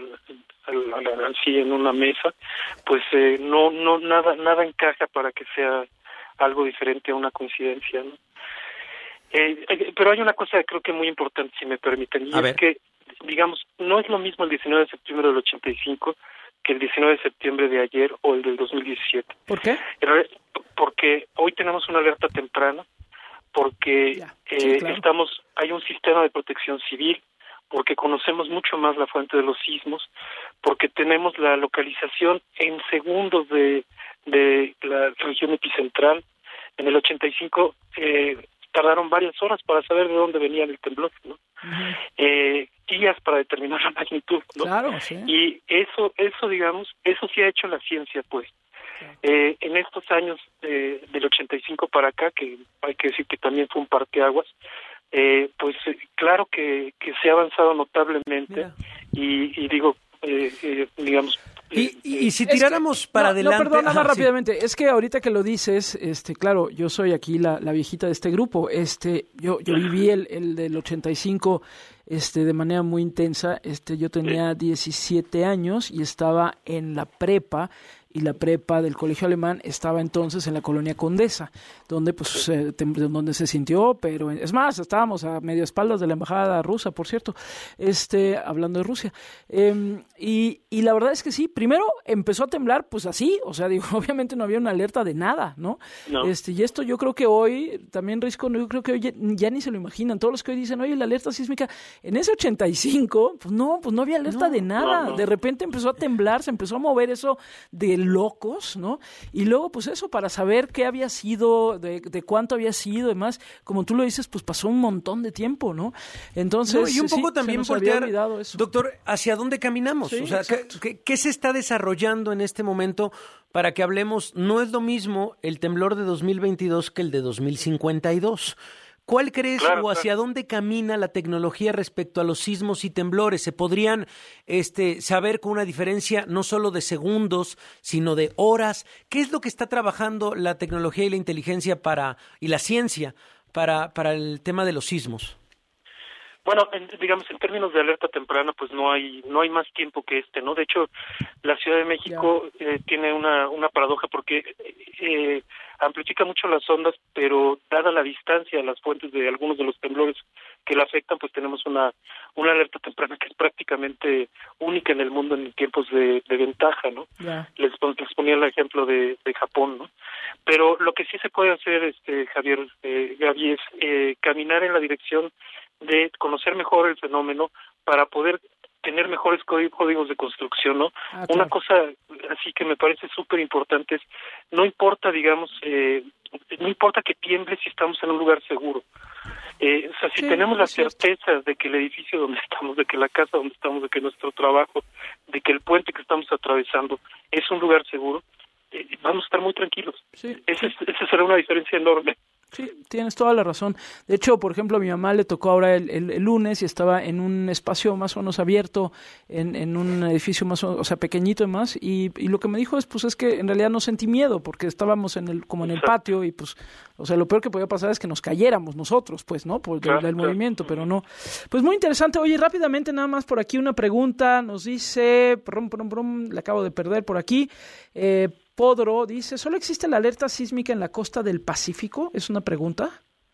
[SPEAKER 20] así en una mesa, pues nada encaja para que sea algo diferente a una coincidencia, ¿no? Pero hay una cosa que creo que es muy importante, si me permiten, y es que, digamos, no es lo mismo el 19 de septiembre del 85 que el 19 de septiembre de ayer o el del 2017.
[SPEAKER 13] ¿Por qué?
[SPEAKER 20] Porque hoy tenemos una alerta temprana, porque claro, hay un sistema de protección civil, porque conocemos mucho más la fuente de los sismos, porque tenemos la localización en segundos de la región epicentral. En el 85 tardaron varias horas para saber de dónde venía el temblor, ¿no? Y días para determinar la magnitud, ¿no?
[SPEAKER 13] Claro, sí.
[SPEAKER 20] Y eso digamos, eso sí ha hecho la ciencia, pues. En estos años del 85 para acá, que hay que decir que también fue un parteaguas, claro que se ha avanzado notablemente. Y digo, digamos...
[SPEAKER 14] Y si tiráramos para adelante...
[SPEAKER 13] No, perdón, nada más rápidamente. Es que ahorita que lo dices, claro, yo soy aquí la viejita de este grupo. Yo viví el del 85 de manera muy intensa. Yo tenía 17 años y estaba en la prepa. Y la prepa del colegio alemán estaba entonces en la colonia Condesa, donde donde se sintió, pero es más, estábamos a medio espaldas de la embajada rusa, por cierto, hablando de Rusia. Y la verdad es que sí, primero empezó a temblar, pues así, o sea, digo, obviamente no había una alerta de nada, ¿no? Y esto yo creo que hoy, también Risco, yo creo que hoy ya ni se lo imaginan, todos los que hoy dicen, oye, la alerta sísmica, en ese 85, pues no había alerta de nada, de repente empezó a temblar, se empezó a mover eso de locos, ¿no? Y luego, pues eso, para saber qué había sido, de cuánto había sido, demás, como tú lo dices, pues pasó un montón de tiempo, ¿no? Entonces,
[SPEAKER 14] y un poco también voltear, doctor, ¿hacia dónde caminamos?
[SPEAKER 13] Sí,
[SPEAKER 14] o sea, ¿qué se está desarrollando en este momento para que hablemos? No es lo mismo el temblor de 2022 que el de 2052. ¿Cuál crees o hacia dónde camina la tecnología respecto a los sismos y temblores? ¿Se podrían saber con una diferencia no solo de segundos, sino de horas? ¿Qué es lo que está trabajando la tecnología y la inteligencia y la ciencia para el tema de los sismos?
[SPEAKER 20] Bueno, digamos, en términos de alerta temprana, pues no hay más tiempo que ¿no? De hecho, la Ciudad de México tiene una paradoja porque amplifica mucho las ondas, pero dada la distancia a las fuentes de algunos de los temblores que la afectan, pues tenemos una alerta temprana que es prácticamente única en el mundo en tiempos de ventaja, ¿no? Les ponía el ejemplo de Japón, ¿no? Pero lo que sí se puede hacer, Javier, Gaby, es caminar en la dirección de conocer mejor el fenómeno para poder tener mejores códigos de construcción, ¿no? Claro. Una cosa así que me parece súper importante es, no importa, digamos, no importa que tiemble si estamos en un lugar seguro. O sea, si tenemos la certeza de que el edificio donde estamos, de que la casa donde estamos, de que nuestro trabajo, de que el puente que estamos atravesando es un lugar seguro, vamos a estar muy tranquilos. Esa será una diferencia enorme.
[SPEAKER 13] Sí, tienes toda la razón. De hecho, por ejemplo, a mi mamá le tocó ahora el lunes y estaba en un espacio más o menos abierto, en un edificio más o sea, pequeñito y más, y lo que me dijo es que en realidad no sentí miedo, porque estábamos en el patio y pues, o sea, lo peor que podía pasar es que nos cayéramos nosotros, pues, ¿no? Por el movimiento, pero no. Pues muy interesante. Oye, rápidamente nada más por aquí una pregunta, nos dice, la acabo de perder por aquí, Podro dice, ¿solo existe la alerta sísmica en la costa del Pacífico? ¿Es una pregunta?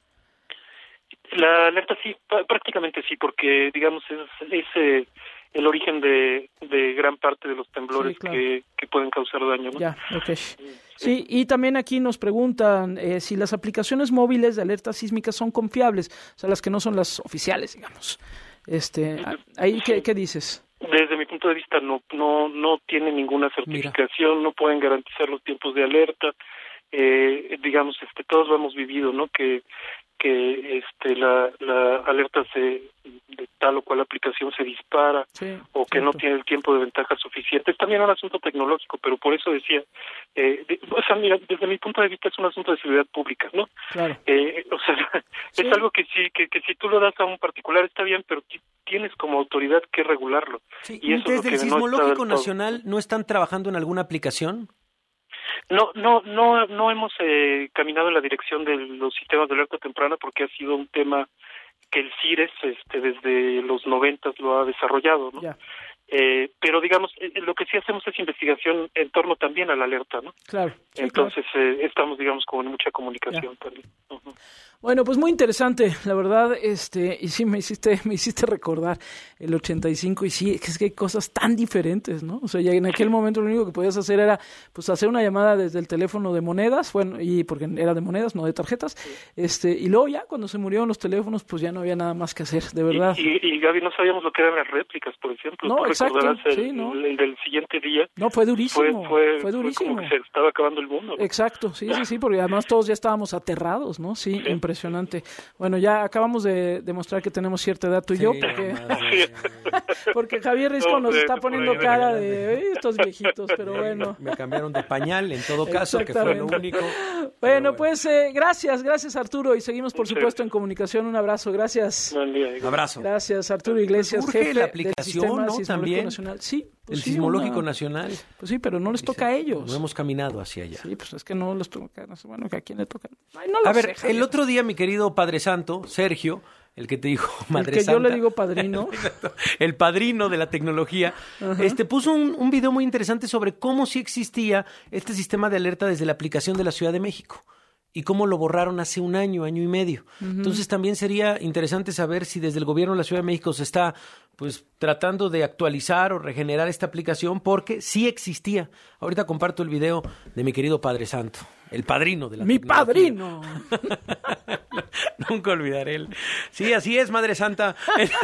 [SPEAKER 20] La alerta sí, prácticamente sí, porque digamos es el origen de gran parte de los temblores que pueden causar daño, ¿no?
[SPEAKER 13] Ya, ok. Sí, y también aquí nos preguntan si las aplicaciones móviles de alerta sísmica son confiables, o sea, las que no son las oficiales, digamos. Ahí, ¿qué dices?
[SPEAKER 20] Desde mi punto de vista no tiene ninguna certificación, no pueden garantizar los tiempos de alerta. Digamos, todos lo hemos vivido, ¿no? Que la alerta de tal o cual aplicación se dispara o que no tiene el tiempo de ventaja suficiente. Es también un asunto tecnológico, pero por eso decía, o sea, mira, desde mi punto de vista es un asunto de seguridad pública, ¿no? Claro. O sea, es algo que sí, que si tú lo das a un particular está bien, pero tienes como autoridad que regularlo.
[SPEAKER 14] Sí. Y eso desde el Sismológico Nacional, ¿no están trabajando en alguna aplicación?
[SPEAKER 20] No hemos caminado en la dirección de los sistemas de alerta temprana porque ha sido un tema que el CIRES desde los 90 lo ha desarrollado, ¿no? Pero digamos, lo que sí hacemos es investigación en torno también a la alerta, ¿no?
[SPEAKER 13] Claro. Sí,
[SPEAKER 20] entonces estamos, digamos, como en mucha comunicación también. Uh-huh.
[SPEAKER 13] Bueno, pues muy interesante, la verdad, y sí me hiciste recordar el 85 y sí, es que hay cosas tan diferentes, ¿no? O sea, ya en aquel momento lo único que podías hacer era, pues, hacer una llamada desde el teléfono de monedas, bueno, y porque era de monedas, no de tarjetas, y luego ya cuando se murieron los teléfonos, pues ya no había nada más que hacer, de verdad.
[SPEAKER 20] Y Gaby, no sabíamos lo que eran las réplicas, por ejemplo.
[SPEAKER 13] No, exacto,
[SPEAKER 20] el del siguiente día.
[SPEAKER 13] No, fue durísimo.
[SPEAKER 20] Fue durísimo. Fue como que se estaba acabando el mundo, ¿no?
[SPEAKER 13] Exacto, sí, porque además todos ya estábamos aterrados, ¿no? Sí, impresionante. impresionante. Bueno, ya acabamos de demostrar que tenemos cierta edad tú y yo, porque Javier Risco nos está poniendo cara de estos viejitos, pero bueno.
[SPEAKER 14] Me cambiaron de pañal, en todo caso, que fue lo único.
[SPEAKER 13] Bueno, pues gracias Arturo, y seguimos por supuesto en comunicación. Un abrazo, gracias.
[SPEAKER 20] Buen día.
[SPEAKER 14] Abrazo.
[SPEAKER 13] Gracias, Arturo Iglesias,
[SPEAKER 14] Urge
[SPEAKER 13] jefe
[SPEAKER 14] la aplicación,
[SPEAKER 13] del
[SPEAKER 14] ¿no?
[SPEAKER 13] Sistema
[SPEAKER 14] También.
[SPEAKER 13] Nacional. Sí, pues
[SPEAKER 14] El
[SPEAKER 13] sí,
[SPEAKER 14] Sismológico Nacional.
[SPEAKER 13] Pues sí, pero no les toca a ellos.
[SPEAKER 14] No hemos caminado hacia allá.
[SPEAKER 13] Sí, pues es que no les toca. No sé, bueno, que a quién le toca. Ay,
[SPEAKER 14] A ver, el otro día mi querido Padre Santo, Sergio, el que te dijo Madre
[SPEAKER 13] el que
[SPEAKER 14] Santa.
[SPEAKER 13] yo le digo padrino.
[SPEAKER 14] El padrino de la tecnología. Puso un video muy interesante sobre cómo sí existía este sistema de alerta desde la aplicación de la Ciudad de México y cómo lo borraron hace un año y medio. Entonces también sería interesante saber si desde el gobierno de la Ciudad de México se está pues tratando de actualizar o regenerar esta aplicación, porque sí existía. Ahorita comparto el video de mi querido Padre Santo, el padrino de la tecnología.
[SPEAKER 13] ¡Padrino!
[SPEAKER 14] Nunca olvidaré él. Sí, así es, Madre Santa.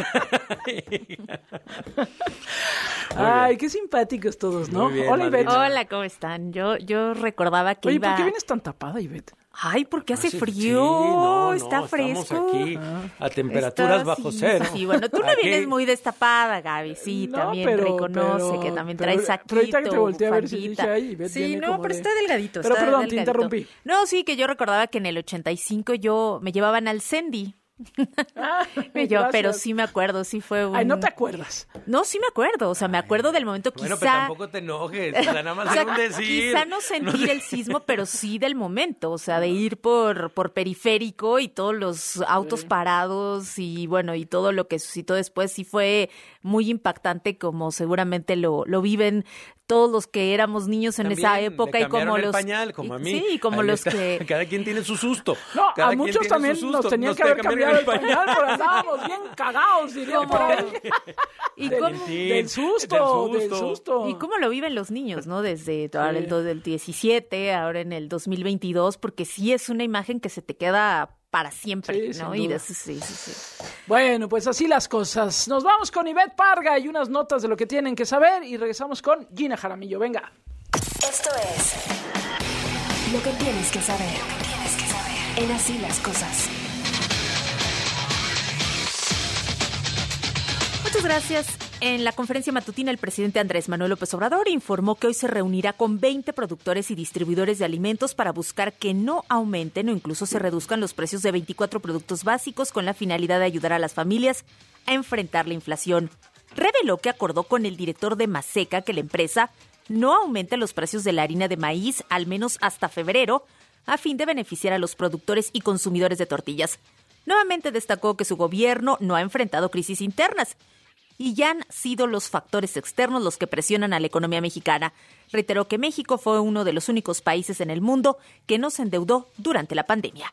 [SPEAKER 13] Ay, qué simpáticos todos, ¿no?
[SPEAKER 14] Bien,
[SPEAKER 13] Hola, Ivette.
[SPEAKER 21] Hola, ¿cómo están? Yo recordaba que
[SPEAKER 13] Oye,
[SPEAKER 21] iba...
[SPEAKER 13] ¿por qué vienes tan tapada, Ivette?
[SPEAKER 21] Ay, porque hace frío,
[SPEAKER 14] Sí, no,
[SPEAKER 21] está fresco.
[SPEAKER 14] Estamos aquí a temperaturas bajo cero.
[SPEAKER 21] Sí, bueno, tú no vienes muy destapada, Gaby, sí,
[SPEAKER 13] No,
[SPEAKER 21] también
[SPEAKER 13] pero-
[SPEAKER 21] reconoce
[SPEAKER 13] pero-
[SPEAKER 21] que también
[SPEAKER 13] pero-
[SPEAKER 21] traes saquito,
[SPEAKER 13] pero ahorita que te volteé a ver si
[SPEAKER 21] bufandita.
[SPEAKER 13] dije, ay, Ivette
[SPEAKER 21] sí,
[SPEAKER 13] viene
[SPEAKER 21] no,
[SPEAKER 13] como
[SPEAKER 21] pero
[SPEAKER 13] de-
[SPEAKER 21] está delgadito.
[SPEAKER 13] Pero
[SPEAKER 21] está
[SPEAKER 13] perdón, te
[SPEAKER 21] delgadito.
[SPEAKER 13] interrumpí.
[SPEAKER 21] No, sí, que yo recordaba que en el 85 me llevaban al Sendy. Pero sí me acuerdo, sí fue un...
[SPEAKER 13] Ay, ¿no te acuerdas?
[SPEAKER 21] No, sí me acuerdo, o sea, me acuerdo del momento
[SPEAKER 14] Bueno,
[SPEAKER 21] quizá...
[SPEAKER 14] pero tampoco te enojes, o sea, nada más
[SPEAKER 21] O sea,
[SPEAKER 14] era un decir.
[SPEAKER 21] quizá no sentir el sismo, pero sí del momento, o sea, de ir por periférico y todos los autos parados y bueno, y todo lo que suscitó después sí fue muy impactante, como seguramente lo viven todos los que éramos niños en
[SPEAKER 14] También
[SPEAKER 21] esa época
[SPEAKER 14] le
[SPEAKER 21] y como
[SPEAKER 14] cambiaron el
[SPEAKER 21] los
[SPEAKER 14] pañal, como a mí.
[SPEAKER 21] Sí, como
[SPEAKER 14] Ahí
[SPEAKER 21] los
[SPEAKER 14] está.
[SPEAKER 21] que
[SPEAKER 14] Cada quien tiene su susto.
[SPEAKER 13] No,
[SPEAKER 14] Cada
[SPEAKER 13] a
[SPEAKER 14] quien
[SPEAKER 13] muchos
[SPEAKER 14] tiene
[SPEAKER 13] también
[SPEAKER 14] su
[SPEAKER 13] nos
[SPEAKER 14] susto.
[SPEAKER 13] tenían
[SPEAKER 14] Nos
[SPEAKER 13] que haber
[SPEAKER 14] cambiaron
[SPEAKER 13] cambiado el pañal, pero andábamos bien cagados, diría por ahí.
[SPEAKER 21] y
[SPEAKER 13] Del-
[SPEAKER 21] cómo
[SPEAKER 13] del susto.
[SPEAKER 21] Y cómo lo viven los niños, ¿no? Desde ahora el 17, ahora en el 2022, porque sí es una imagen que se te queda para siempre,
[SPEAKER 13] Sí,
[SPEAKER 21] ¿no?
[SPEAKER 13] sin
[SPEAKER 21] Y
[SPEAKER 13] duda.
[SPEAKER 21] sí.
[SPEAKER 13] Bueno, pues así las cosas. Nos vamos con Ivette Parga y unas notas de lo que tienen que saber y regresamos con Gina Jaramillo. Venga.
[SPEAKER 9] Esto es lo que tienes que saber. En Así las Cosas.
[SPEAKER 21] Muchas gracias. En la conferencia matutina, el presidente Andrés Manuel López Obrador informó que hoy se reunirá con 20 productores y distribuidores de alimentos para buscar que no aumenten o incluso se reduzcan los precios de 24 productos básicos con la finalidad de ayudar a las familias a enfrentar la inflación. Reveló que acordó con el director de Maseca que la empresa no aumente los precios de la harina de maíz al menos hasta febrero a fin de beneficiar a los productores y consumidores de tortillas. Nuevamente destacó que su gobierno no ha enfrentado crisis internas y ya han sido los factores externos los que presionan a la economía mexicana. Reiteró que México fue uno de los únicos países en el mundo que no se endeudó durante la pandemia.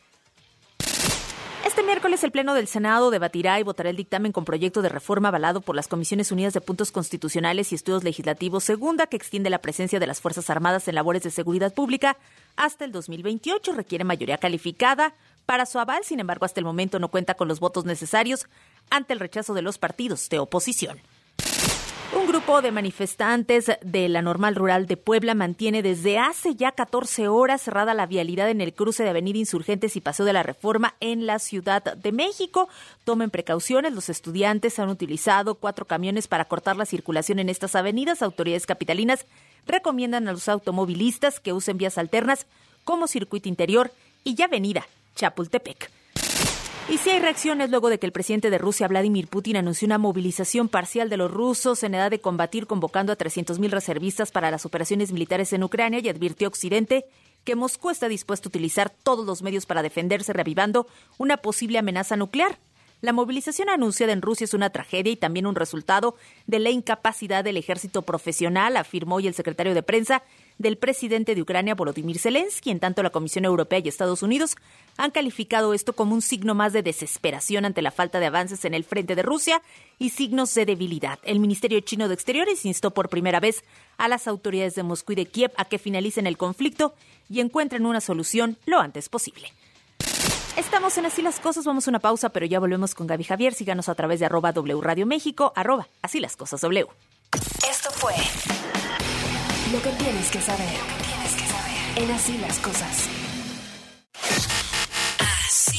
[SPEAKER 21] Este miércoles el Pleno del Senado debatirá y votará el dictamen con proyecto de reforma avalado por las Comisiones Unidas de Puntos Constitucionales y Estudios Legislativos segunda, que extiende la presencia de las Fuerzas Armadas en labores de seguridad pública hasta el 2028. Requiere mayoría calificada para su aval, sin embargo, hasta el momento no cuenta con los votos necesarios ante el rechazo de los partidos de oposición. Un grupo de manifestantes de la Normal Rural de Puebla mantiene desde hace ya 14 horas cerrada la vialidad en el cruce de Avenida Insurgentes y Paseo de la Reforma en la Ciudad de México. Tomen precauciones, los estudiantes han utilizado 4 camiones para cortar la circulación en estas avenidas. Autoridades capitalinas recomiendan a los automovilistas que usen vías alternas como Circuito Interior y Avenida Chapultepec. Y sí hay reacciones luego de que el presidente de Rusia, Vladimir Putin, anunció una movilización parcial de los rusos en edad de combatir, convocando a 300,000 reservistas para las operaciones militares en Ucrania, y advirtió a Occidente que Moscú está dispuesto a utilizar todos los medios para defenderse, reavivando una posible amenaza nuclear. La movilización anunciada en Rusia es una tragedia y también un resultado de la incapacidad del ejército profesional, afirmó hoy el secretario de prensa del presidente de Ucrania, Volodymyr Zelensky. En tanto, la Comisión Europea y Estados Unidos han calificado esto como un signo más de desesperación ante la falta de avances en el frente de Rusia y signos de debilidad. El Ministerio Chino de Exteriores instó por primera vez a las autoridades de Moscú y de Kiev a que finalicen el conflicto y encuentren una solución lo antes posible. Estamos en Así las Cosas, vamos a una pausa, pero ya volvemos con Gaby Javier. Síganos a través de @W Radio México, @Así las Cosas W.
[SPEAKER 9] Esto fue lo que tienes que saber. En Así las Cosas. Así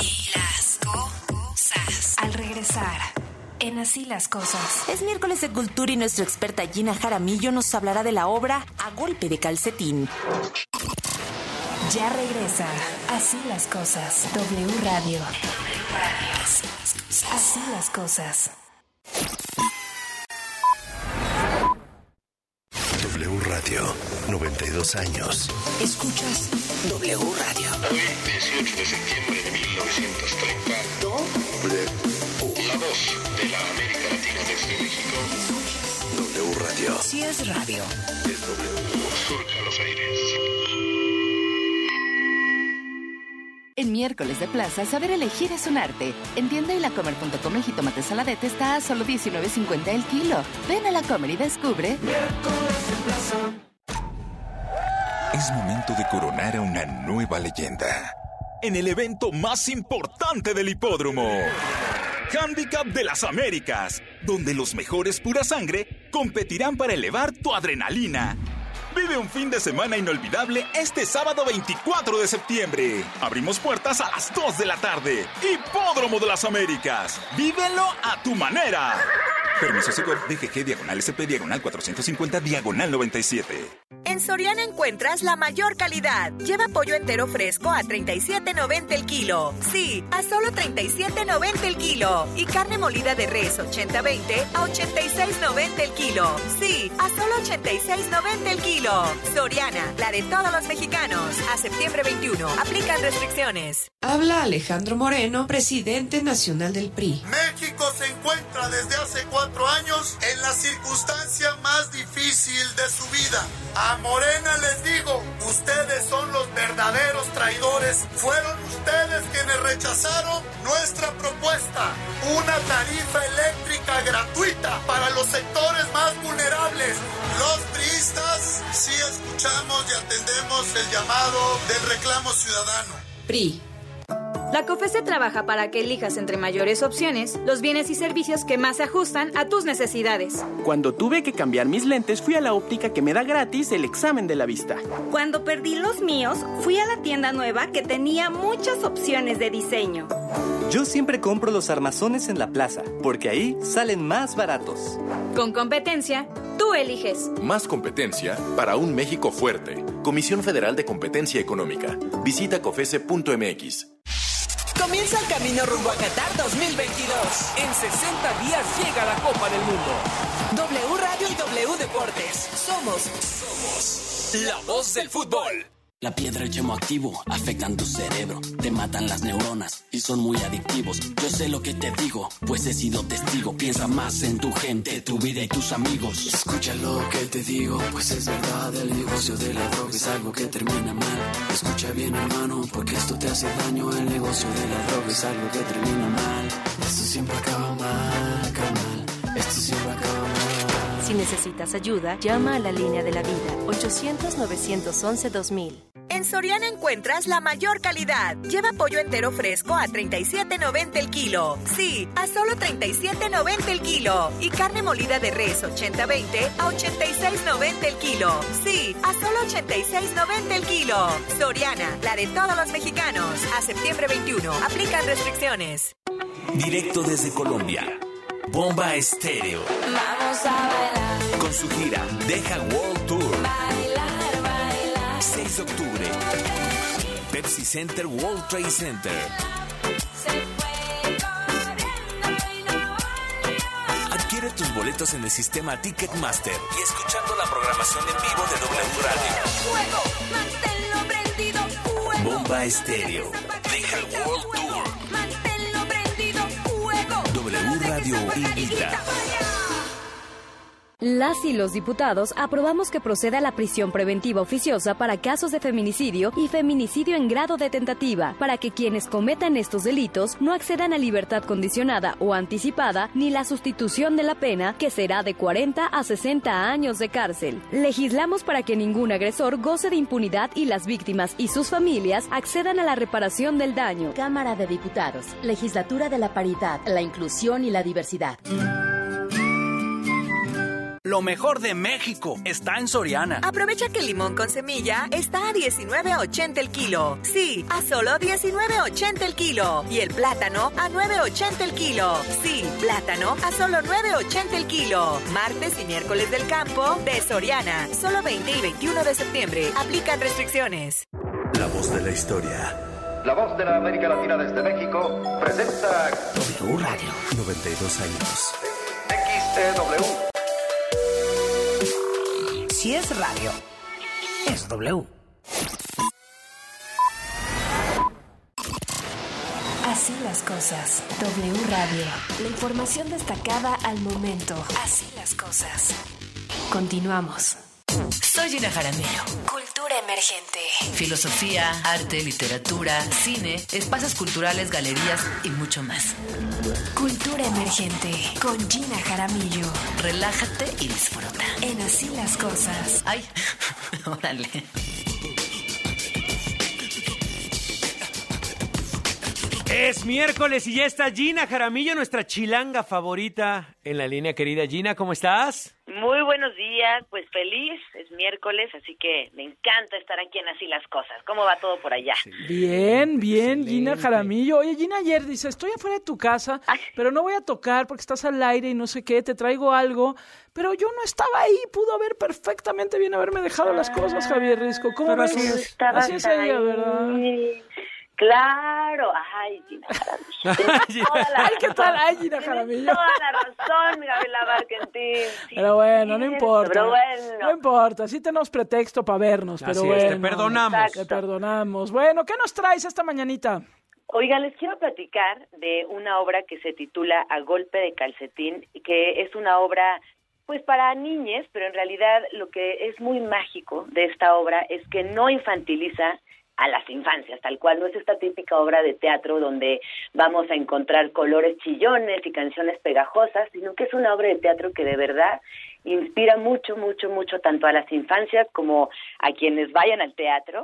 [SPEAKER 9] pasar en Así las Cosas.
[SPEAKER 21] Es miércoles de cultura y nuestra experta Gina Jaramillo nos hablará de la obra A Golpe de Calcetín.
[SPEAKER 9] Ya regresa Así las Cosas. W Radio. Así las Cosas.
[SPEAKER 1] W Radio, 92 años.
[SPEAKER 21] Escuchas W Radio.
[SPEAKER 2] Hoy, 18 de septiembre de 1930. La voz de la América Latina desde México.
[SPEAKER 1] W Radio.
[SPEAKER 21] Sí es radio.
[SPEAKER 2] Es W. Surca los aires.
[SPEAKER 22] En miércoles de plaza, saber elegir es un arte. En tienda y lacomer.com el jitomate saladete está a solo $19.50 el kilo. Ven a La Comer y descubre.
[SPEAKER 4] Miércoles de plaza. Es momento de coronar a una nueva leyenda en el evento más importante del hipódromo. Handicap de las Américas, donde los mejores pura sangre competirán para elevar tu adrenalina. Vive un fin de semana inolvidable este sábado 24 de septiembre. Abrimos puertas a las 2 de la tarde. Hipódromo de las Américas. Vívelo a tu manera. Permiso Segov DGG /SP 450 /97.
[SPEAKER 8] En Soriana encuentras la mayor calidad. Lleva pollo entero fresco a $37.90 el kilo. Sí, a solo $37.90 el kilo. Y carne molida de res 80-20 a $86.90 el kilo. Sí, a solo $86.90 el kilo. Soriana, la de todos los mexicanos. A septiembre 21. Aplican restricciones.
[SPEAKER 23] Habla Alejandro Moreno, presidente nacional del PRI.
[SPEAKER 24] México se encuentra desde hace 4 años en la circunstancia más difícil de su vida. A Morena les digo, ustedes son los verdaderos traidores. Fueron ustedes quienes rechazaron nuestra propuesta. Una tarifa eléctrica gratuita para los sectores más vulnerables. Los priistas sí escuchamos y atendemos el llamado del reclamo ciudadano.
[SPEAKER 23] PRI.
[SPEAKER 25] La COFESE trabaja para que elijas entre mayores opciones los bienes y servicios que más se ajustan a tus necesidades.
[SPEAKER 6] Cuando tuve que cambiar mis lentes, fui a la óptica que me da gratis el examen de la vista.
[SPEAKER 25] Cuando perdí los míos, fui a la tienda nueva que tenía muchas opciones de diseño.
[SPEAKER 26] Yo siempre compro los armazones en la plaza, porque ahí salen más baratos.
[SPEAKER 25] Con competencia, tú eliges.
[SPEAKER 1] Más competencia para un México fuerte. Comisión Federal de Competencia Económica. Visita cofese.mx.
[SPEAKER 27] Comienza el camino rumbo a Qatar 2022. En 60 días llega la Copa del Mundo. W Radio y W Deportes. Somos la voz del fútbol.
[SPEAKER 28] La piedra y el yemo activo afectan tu cerebro, te matan las neuronas y son muy adictivos. Yo sé lo que te digo, pues he sido testigo. Piensa más en tu gente, tu vida y tus amigos.
[SPEAKER 29] Escucha lo que te digo, pues es verdad. El negocio de la droga es algo que termina mal. Escucha bien, hermano, porque esto te hace daño. El negocio de la droga es algo que termina mal. Esto siempre acaba mal, carnal. Esto siempre acaba mal.
[SPEAKER 21] Si necesitas ayuda, llama a la línea de la vida, 800-911-2000.
[SPEAKER 8] En Soriana encuentras la mayor calidad. Lleva pollo entero fresco a $37.90 el kilo. Sí, a solo $37.90 el kilo. Y carne molida de res 80-20 a $86.90 el kilo. Sí, a solo $86.90 el kilo. Soriana, la de todos los mexicanos. A septiembre 21. Aplican restricciones.
[SPEAKER 1] Directo desde Colombia. Bomba Estéreo.
[SPEAKER 9] Vamos a bailar.
[SPEAKER 1] Con su gira Deja World Tour.
[SPEAKER 9] Bailar, bailar.
[SPEAKER 1] 6 de octubre. Pepsi Center, World Trade Center. Adquiere tus boletos en el sistema Ticketmaster y escuchando la programación en vivo de W Radio.
[SPEAKER 9] Fuego, manténlo prendido. Fuego.
[SPEAKER 1] Bomba Estéreo. Deja World Tour.
[SPEAKER 9] Manténlo prendido. Fuego.
[SPEAKER 1] W Radio invita.
[SPEAKER 21] Las y los diputados aprobamos que proceda la prisión preventiva oficiosa para casos de feminicidio y feminicidio en grado de tentativa, para que quienes cometan estos delitos no accedan a libertad condicionada o anticipada ni la sustitución de la pena, que será de 40 a 60 años de cárcel. Legislamos para que ningún agresor goce de impunidad y las víctimas y sus familias accedan a la reparación del daño. Cámara de Diputados, Legislatura de la Paridad, la Inclusión y la Diversidad.
[SPEAKER 3] Lo mejor de México está en Soriana.
[SPEAKER 8] Aprovecha que el limón con semilla está a $19.80 el kilo. Sí, a solo $19.80 el kilo. Y el plátano a $9.80 el kilo. Sí, plátano a solo $9.80 el kilo. Martes y miércoles del campo de Soriana. Solo 20 y 21 de septiembre. Aplican restricciones.
[SPEAKER 1] La voz de la historia.
[SPEAKER 5] La voz de la América Latina desde México presenta
[SPEAKER 1] W Radio. 92 años.
[SPEAKER 5] XEW.
[SPEAKER 7] Si es radio, es W.
[SPEAKER 9] Así las cosas. W Radio. La información destacada al momento. Así las cosas. Continuamos.
[SPEAKER 22] Soy Gina Jaramillo.
[SPEAKER 9] Cultura emergente.
[SPEAKER 22] Filosofía, arte, literatura, cine, espacios culturales, galerías y mucho más.
[SPEAKER 9] Cultura emergente con Gina Jaramillo.
[SPEAKER 22] Relájate y disfruta.
[SPEAKER 9] En Así las cosas.
[SPEAKER 22] Ay, órale.
[SPEAKER 14] Es miércoles y ya está Gina Jaramillo, nuestra chilanga favorita en la línea. Querida Gina, ¿cómo estás?
[SPEAKER 10] Muy buenos días, pues feliz, es miércoles, así que me encanta estar aquí en Así las Cosas. ¿Cómo va todo por allá?
[SPEAKER 13] Bien, Gina Jaramillo. Oye, Gina ayer dice, estoy afuera de tu casa, pero no voy a tocar porque estás al aire y no sé qué, te traigo algo, pero yo no estaba ahí, pudo haber perfectamente bien haberme dejado las cosas, Javier Risco. ¿Cómo ves?
[SPEAKER 10] Así es ella, ¿verdad? Claro, ay, Gina Jaramillo.
[SPEAKER 13] Ay, ¿qué tal? Ay, Gina Jaramillo.
[SPEAKER 10] Tienes toda la razón, Gabriela Barkentin. Sí,
[SPEAKER 13] pero bueno, no importa.
[SPEAKER 10] Pero bueno.
[SPEAKER 13] No importa, sí tenemos pretexto para vernos, pero
[SPEAKER 14] así
[SPEAKER 13] bueno.
[SPEAKER 14] Es, te perdonamos.
[SPEAKER 10] Exacto.
[SPEAKER 13] Te perdonamos. Bueno, ¿qué nos traes esta mañanita?
[SPEAKER 10] Oigan, les quiero platicar de una obra que se titula A Golpe de Calcetín, que es una obra pues para niñes, pero en realidad lo que es muy mágico de esta obra es que no infantiliza a las infancias, tal cual, no es esta típica obra de teatro donde vamos a encontrar colores chillones y canciones pegajosas, sino que es una obra de teatro que de verdad inspira mucho, mucho, mucho tanto a las infancias como a quienes vayan al teatro.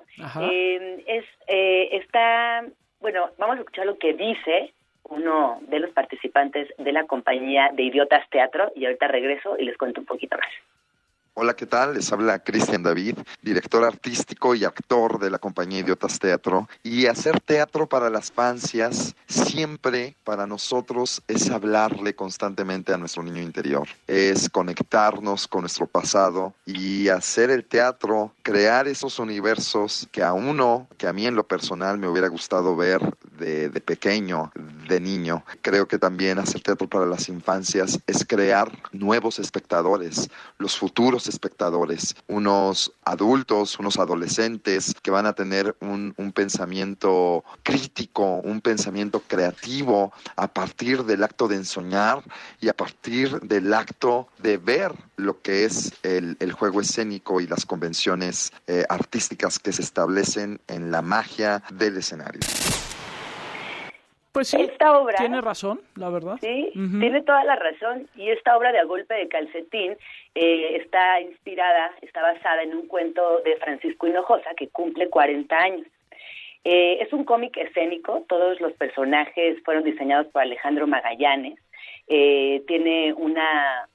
[SPEAKER 10] Bueno, vamos a escuchar lo que dice uno de los participantes de la compañía de Idiotas Teatro y ahorita regreso y les cuento un poquito más.
[SPEAKER 11] Hola, ¿qué tal? Les habla Cristian David, director artístico y actor de la compañía Idiotas Teatro. Y hacer teatro para las infancias siempre para nosotros es hablarle constantemente a nuestro niño interior. Es conectarnos con nuestro pasado y hacer el teatro, crear esos universos que a mí en lo personal me hubiera gustado ver de pequeño, de niño. Creo que también hacer teatro para las infancias es crear nuevos espectadores, los futuros espectadores, unos adultos, unos adolescentes que van a tener un pensamiento crítico, un pensamiento creativo a partir del acto de ensoñar y a partir del acto de ver lo que es el juego escénico y las convenciones artísticas que se establecen en la magia del escenario.
[SPEAKER 13] Pues sí,
[SPEAKER 10] esta obra,
[SPEAKER 13] tiene razón, la verdad.
[SPEAKER 10] Sí, tiene toda la razón. Y esta obra de A Golpe de Calcetín está basada en un cuento de Francisco Hinojosa, que cumple 40 años. Es un cómic escénico, todos los personajes fueron diseñados por Alejandro Magallanes. Tiene una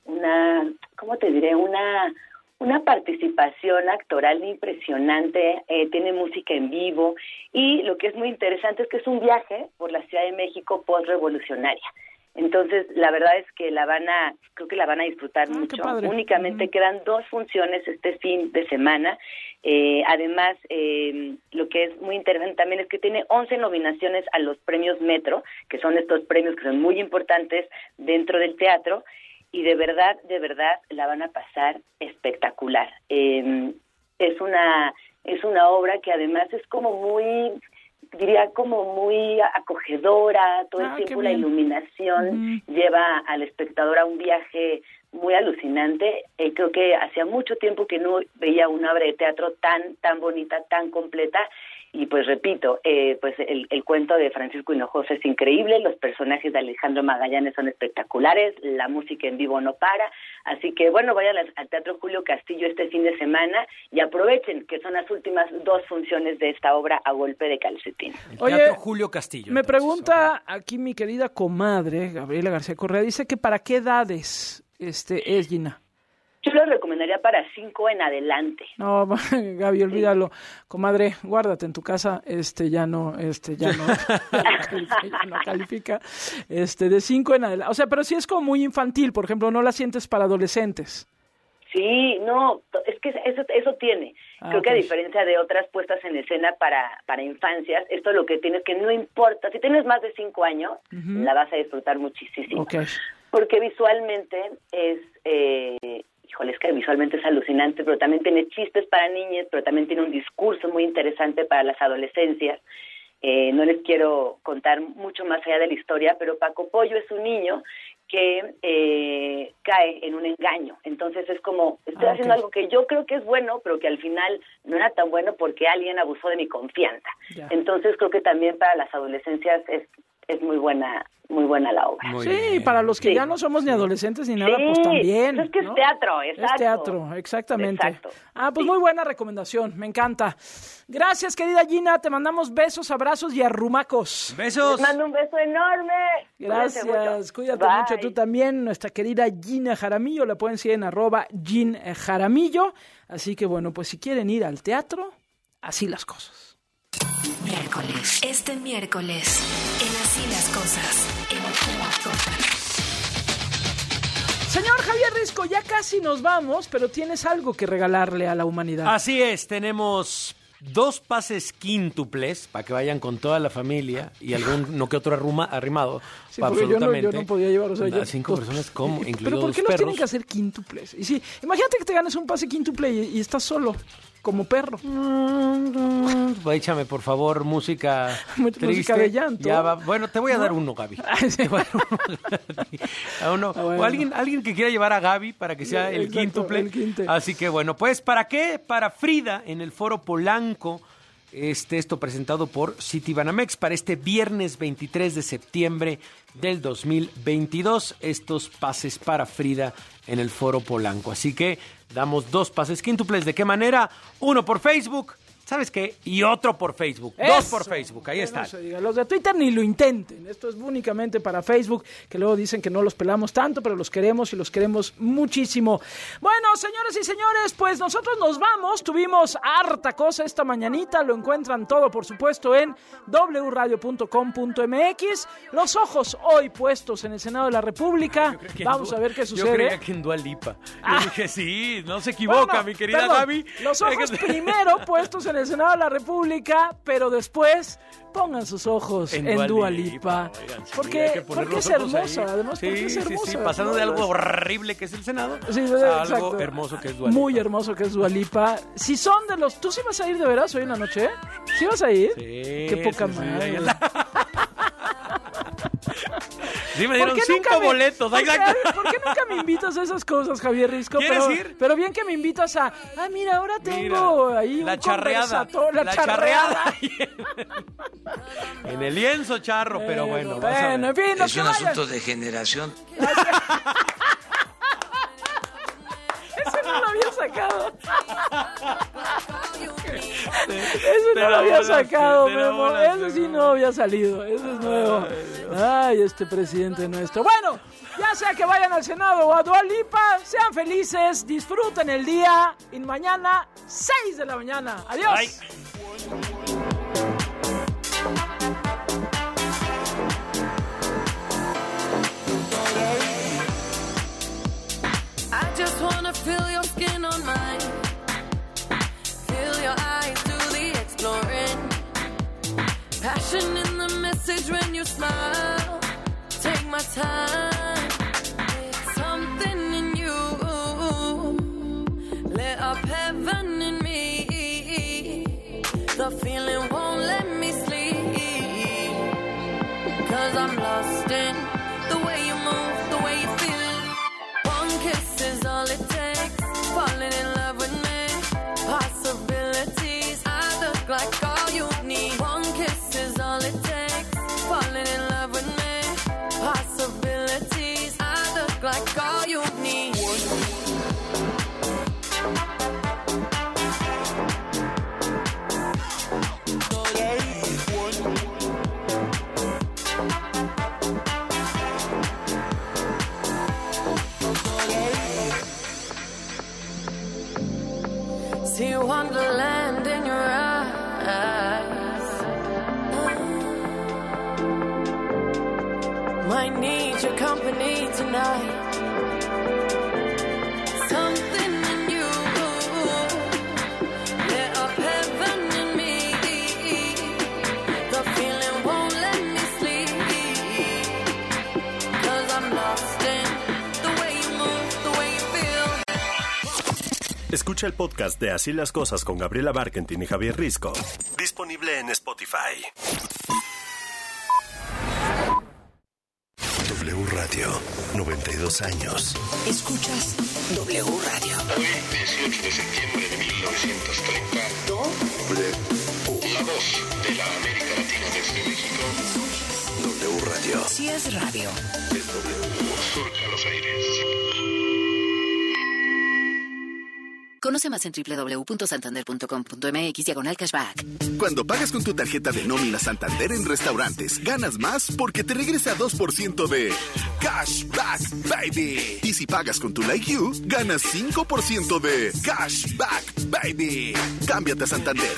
[SPEAKER 10] participación actoral impresionante, tiene música en vivo y lo que es muy interesante es que es un viaje por la Ciudad de México post-revolucionaria. Entonces, la verdad es que creo que la van a disfrutar mucho. Únicamente quedan 2 funciones este fin de semana. Además, lo que es muy interesante también es que tiene 11 nominaciones a los premios Metro, que son estos premios que son muy importantes dentro del teatro. Y de verdad, la van a pasar espectacular. Es una obra que además es como muy acogedora, todo el tiempo la iluminación lleva al espectador a un viaje muy alucinante. Creo que hacía mucho tiempo que no veía una obra de teatro tan bonita, tan completa. Y pues repito, pues el cuento de Francisco Hinojosa es increíble, los personajes de Alejandro Magallanes son espectaculares, la música en vivo no para, así que bueno, vayan al Teatro Julio Castillo este fin de semana y aprovechen que son las últimas 2 funciones de esta obra A Golpe de Calcetín.
[SPEAKER 14] Oye, Teatro Julio Castillo.
[SPEAKER 13] Me pregunta aquí mi querida comadre, Gabriela García Correa, dice que ¿para qué edades es, Gina?
[SPEAKER 10] Yo lo recomendaría para 5 en adelante.
[SPEAKER 13] No, Gaby, olvídalo. Comadre, guárdate en tu casa, ya no califica. De 5 en adelante. O sea, pero sí es como muy infantil, por ejemplo, no la sientes para adolescentes.
[SPEAKER 10] Sí, no, es que eso tiene. Creo que a diferencia de otras puestas en escena para infancias, esto lo que tiene es que no importa, si tienes más de 5 años, la vas a disfrutar muchísimo.
[SPEAKER 13] Okay.
[SPEAKER 10] Porque visualmente es que visualmente es alucinante, pero también tiene chistes para niñas, pero también tiene un discurso muy interesante para las adolescencias. No les quiero contar mucho más allá de la historia, pero Paco Pollo es un niño que cae en un engaño. Entonces es como, estoy haciendo algo que yo creo que es bueno, pero que al final no era tan bueno porque alguien abusó de mi confianza. Yeah. Entonces creo que también para las adolescencias es muy buena la obra.
[SPEAKER 13] Muy bien. Para los que ya no somos ni adolescentes ni nada, pues también.
[SPEAKER 10] Es que es teatro, exacto.
[SPEAKER 13] Es teatro, exactamente.
[SPEAKER 10] Exacto.
[SPEAKER 13] Pues muy buena recomendación, me encanta. Gracias, querida Gina, te mandamos besos, abrazos y arrumacos.
[SPEAKER 14] Besos.
[SPEAKER 10] Les mando un beso enorme.
[SPEAKER 13] Gracias, cuídate mucho tú también. Nuestra querida Gina Jaramillo, la pueden seguir en @GinJaramillo. Así que bueno, pues si quieren ir al teatro, así las cosas.
[SPEAKER 9] Miércoles. Este miércoles, en Así las Cosas, en
[SPEAKER 13] Señor Javier Risco, ya casi nos vamos, pero tienes algo que regalarle a la humanidad.
[SPEAKER 14] Así es, tenemos 2 pases quíntuples para que vayan con toda la familia y no que otro arrimado.
[SPEAKER 13] Sí, absolutamente. Yo no podía llevar,
[SPEAKER 14] 5 personas, ¿cómo?
[SPEAKER 13] ¿Pero por qué los tienen que hacer quíntuples? Y sí, imagínate que te ganes un pase quíntuple y estás solo, como perro.
[SPEAKER 14] Échame, por favor, música triste.
[SPEAKER 13] Música de llanto.
[SPEAKER 14] Ya va. Bueno, te voy a dar uno, Gaby. Bueno. O alguien que quiera llevar a Gaby para que sea el quíntuple. Así que bueno, pues, ¿para qué? Para Frida en el Foro Polanco. Esto presentado por Citibanamex para este viernes 23 de septiembre del 2022. Estos pases para Frida en el Foro Polanco. Así que damos 2 pases quíntuples. ¿De qué manera? 1 por Facebook. ¿Sabes qué? Y otro por Facebook. Eso. 2 por Facebook. Ahí están.
[SPEAKER 13] No los de Twitter ni lo intenten. Esto es únicamente para Facebook, que luego dicen que no los pelamos tanto, pero los queremos y los queremos muchísimo. Bueno, señores y señores, pues nosotros nos vamos. Tuvimos harta cosa esta mañanita. Lo encuentran todo, por supuesto, en wradio.com.mx. Los ojos hoy puestos en el Senado de la República. Vamos a ver qué sucede.
[SPEAKER 14] Yo creía que en Dua Lipa. Yo dije, sí, no se equivoca, mi querida Gaby.
[SPEAKER 13] Los ojos primero puestos en el Senado de la República, pero después pongan sus ojos en Dua Lipa. Porque es hermosa, además, porque es hermosa.
[SPEAKER 14] Sí, pasando de algo horrible que es el Senado a algo hermoso que es Dua Lipa.
[SPEAKER 13] Muy hermoso que es Dua Lipa. Si son de los... ¿Tú sí vas a ir de veras hoy en la noche? ¿Sí vas a ir?
[SPEAKER 14] Sí.
[SPEAKER 13] Qué poca madre.
[SPEAKER 14] Sí, me dieron 5 boletos.
[SPEAKER 13] ¿Por qué nunca me invitas a esas cosas, Javier Risco?
[SPEAKER 14] ¿Quieres ir?
[SPEAKER 13] Pero bien que me invitas a... mira, ahora tengo ahí
[SPEAKER 14] la
[SPEAKER 13] un
[SPEAKER 14] charreada.
[SPEAKER 13] La charreada.
[SPEAKER 14] En el lienzo charro, pero bueno.
[SPEAKER 13] En fin,
[SPEAKER 2] es un asunto de generación.
[SPEAKER 13] Ese no lo había sacado. Ese no lo había sacado, Memo. Ese sí no había salido. Ese es nuevo. Ay, este presidente nuestro. Bueno, ya sea que vayan al Senado o a Dua Lipa, sean felices, disfruten el día. Y mañana, 6 de la mañana. Adiós.
[SPEAKER 14] Bye.
[SPEAKER 4] I just wanna feel your skin on mine. Feel your eyes do the exploring. Passion in the message when you smile. Take my time. It's something in you. Lit up heaven in me. The feeling won't let me sleep. 'Cause I'm lost in the way you move, the way you feel. Kiss is all it takes. Falling in love with me. Possibilities. I look like all you need. One kiss is all it takes. Falling in love with me. Possibilities. I look like all you need. See wonderland in your eyes. Might need your company tonight. Something in you lit up heaven in me. The feeling won't let me sleep, 'cause I'm lost in the way you move, the way you feel.
[SPEAKER 1] Escucha el podcast de Así las Cosas con Gabriela Barkentin y Javier Risco. Disponible en Spotify. W Radio, 92 años.
[SPEAKER 7] Escuchas W Radio.
[SPEAKER 12] Hoy, 18 de septiembre de 1930. W. La voz de la América Latina desde México.
[SPEAKER 1] W Radio.
[SPEAKER 7] Si es radio.
[SPEAKER 12] Es W. Surca los aires.
[SPEAKER 22] Conoce más en www.santander.com.mx/cashback.
[SPEAKER 15] Cuando pagas con tu tarjeta de nómina Santander en restaurantes, ganas más porque te regresa 2% de Cashback, baby. Y si pagas con tu Like You, ganas 5% de Cashback, baby. Cámbiate a Santander.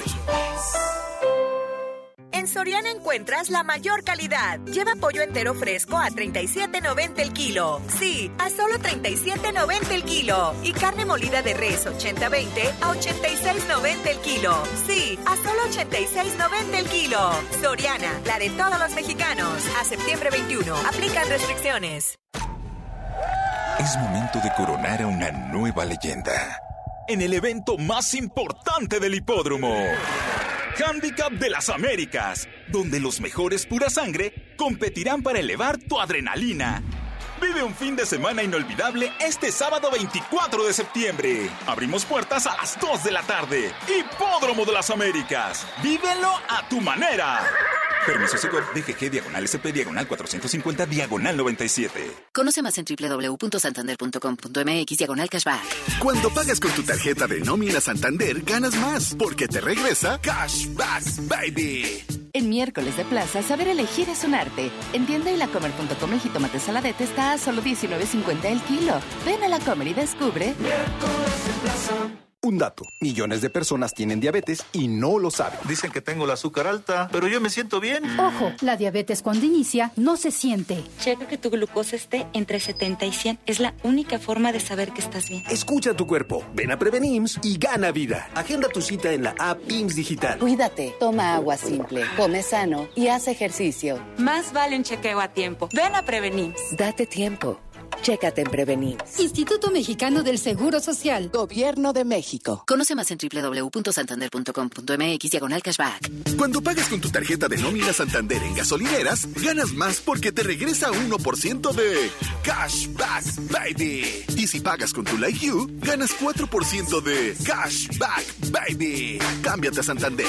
[SPEAKER 8] En Soriana encuentras la mayor calidad. Lleva pollo entero fresco a $37.90 el kilo. Sí, a solo $37.90 el kilo. Y carne molida de res 80-20 a $86.90 el kilo. Sí, a solo $86.90 el kilo. Soriana, la de todos los mexicanos. A septiembre 21. Aplican restricciones.
[SPEAKER 16] Es momento de coronar a una nueva leyenda en el evento más importante del hipódromo. Handicap de las Américas, donde los mejores pura sangre competirán para elevar tu adrenalina. Vive un fin de semana inolvidable este sábado 24 de septiembre. Abrimos puertas a las 2 de la tarde. Hipódromo de las Américas. Vívelo a tu manera. Permiso Segov DGG /SP/450/97.
[SPEAKER 22] Conoce más en www.santander.com.mx/cashback.
[SPEAKER 15] Cuando pagas con tu tarjeta de nómina Santander, ganas más porque te regresa Cashback, baby.
[SPEAKER 22] En miércoles de plaza, saber elegir es un arte. En tienda y lacomer.com el jitomate saladete está a solo $19.50 el kilo. Ven a La Comer y descubre.
[SPEAKER 15] Miércoles de plaza. Un dato, millones de personas tienen diabetes y no lo saben.
[SPEAKER 17] Dicen que tengo el azúcar alta, pero yo me siento bien.
[SPEAKER 18] Ojo, la diabetes cuando inicia no se siente.
[SPEAKER 19] Checa que tu glucosa esté entre 70 y 100. Es la única forma de saber que estás bien.
[SPEAKER 1] Escucha tu cuerpo, ven a Prevenims y gana vida. Agenda tu cita en la app IMSS Digital.
[SPEAKER 20] Cuídate, toma agua simple, come sano y haz ejercicio.
[SPEAKER 19] Más vale un chequeo a tiempo. Ven a Prevenims.
[SPEAKER 20] Date tiempo. Chécate en Prevenims.
[SPEAKER 18] Instituto Mexicano del Seguro Social.
[SPEAKER 20] Gobierno de México.
[SPEAKER 22] Conoce más en www.santander.com.mx/cashback.
[SPEAKER 15] Cuando pagas con tu tarjeta de nómina Santander en gasolineras, ganas más porque te regresa 1% de Cashback, baby. Y si pagas con tu Like You, ganas 4% de Cashback, baby. Cámbiate a Santander.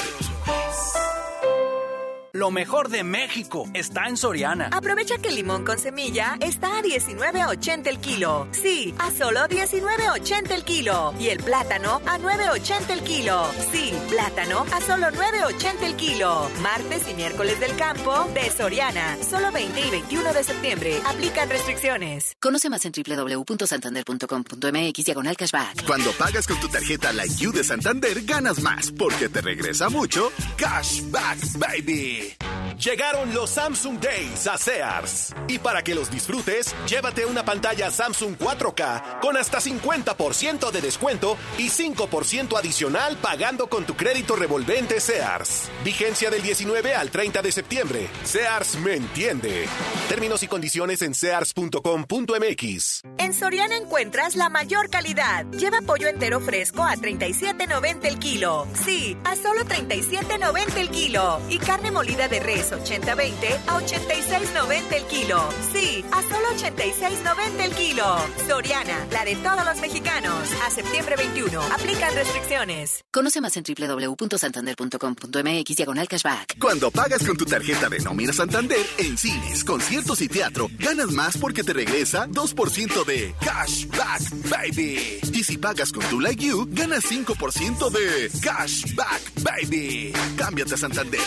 [SPEAKER 3] Lo mejor de México está en Soriana.
[SPEAKER 8] Aprovecha que el limón con semilla está a $19.80 el kilo. Sí, a solo $19.80 el kilo. Y el plátano a $9.80 el kilo. Sí, plátano a solo $9.80 el kilo. Martes y miércoles del campo de Soriana. Solo 20 y 21 de septiembre. Aplican restricciones.
[SPEAKER 22] Conoce más en www.santander.com.mx/cashback.
[SPEAKER 15] Cuando pagas con tu tarjeta Like You de Santander, ganas más porque te regresa mucho Cashback, baby.
[SPEAKER 1] Llegaron los Samsung Days a Sears. Y para que los disfrutes, llévate una pantalla Samsung 4K con hasta 50% de descuento y 5% adicional pagando con tu crédito revolvente Sears. Vigencia del 19 al 30 de septiembre. Sears me entiende. Términos y condiciones en sears.com.mx.
[SPEAKER 8] En Soriana encuentras la mayor calidad. Lleva pollo entero fresco a $37.90 el kilo. Sí, a solo $37.90 el kilo. Y carne molida de res 80-20 a $86.90 el kilo. Sí, a solo $86.90 el kilo. Soriana, la de todos los mexicanos. A septiembre 21. Aplican restricciones.
[SPEAKER 22] Conoce más en www.santander.com.mx/cashback.
[SPEAKER 15] Cuando pagas con tu tarjeta de nómina Santander en cines, conciertos y teatro, ganas más porque te regresa 2% de Cashback, baby. Y si pagas con tu Like You, ganas 5% de Cashback, baby. Cámbiate a Santander.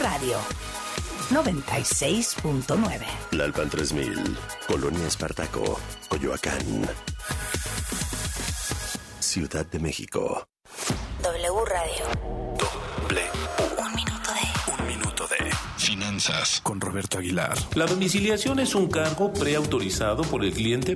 [SPEAKER 7] Radio 96.9.
[SPEAKER 6] Tlalpan 3000, Colonia Espartaco, Coyoacán, Ciudad de México.
[SPEAKER 7] W Radio.
[SPEAKER 6] Un minuto de finanzas con Roberto Aguilar.
[SPEAKER 21] La domiciliación es un cargo preautorizado por el cliente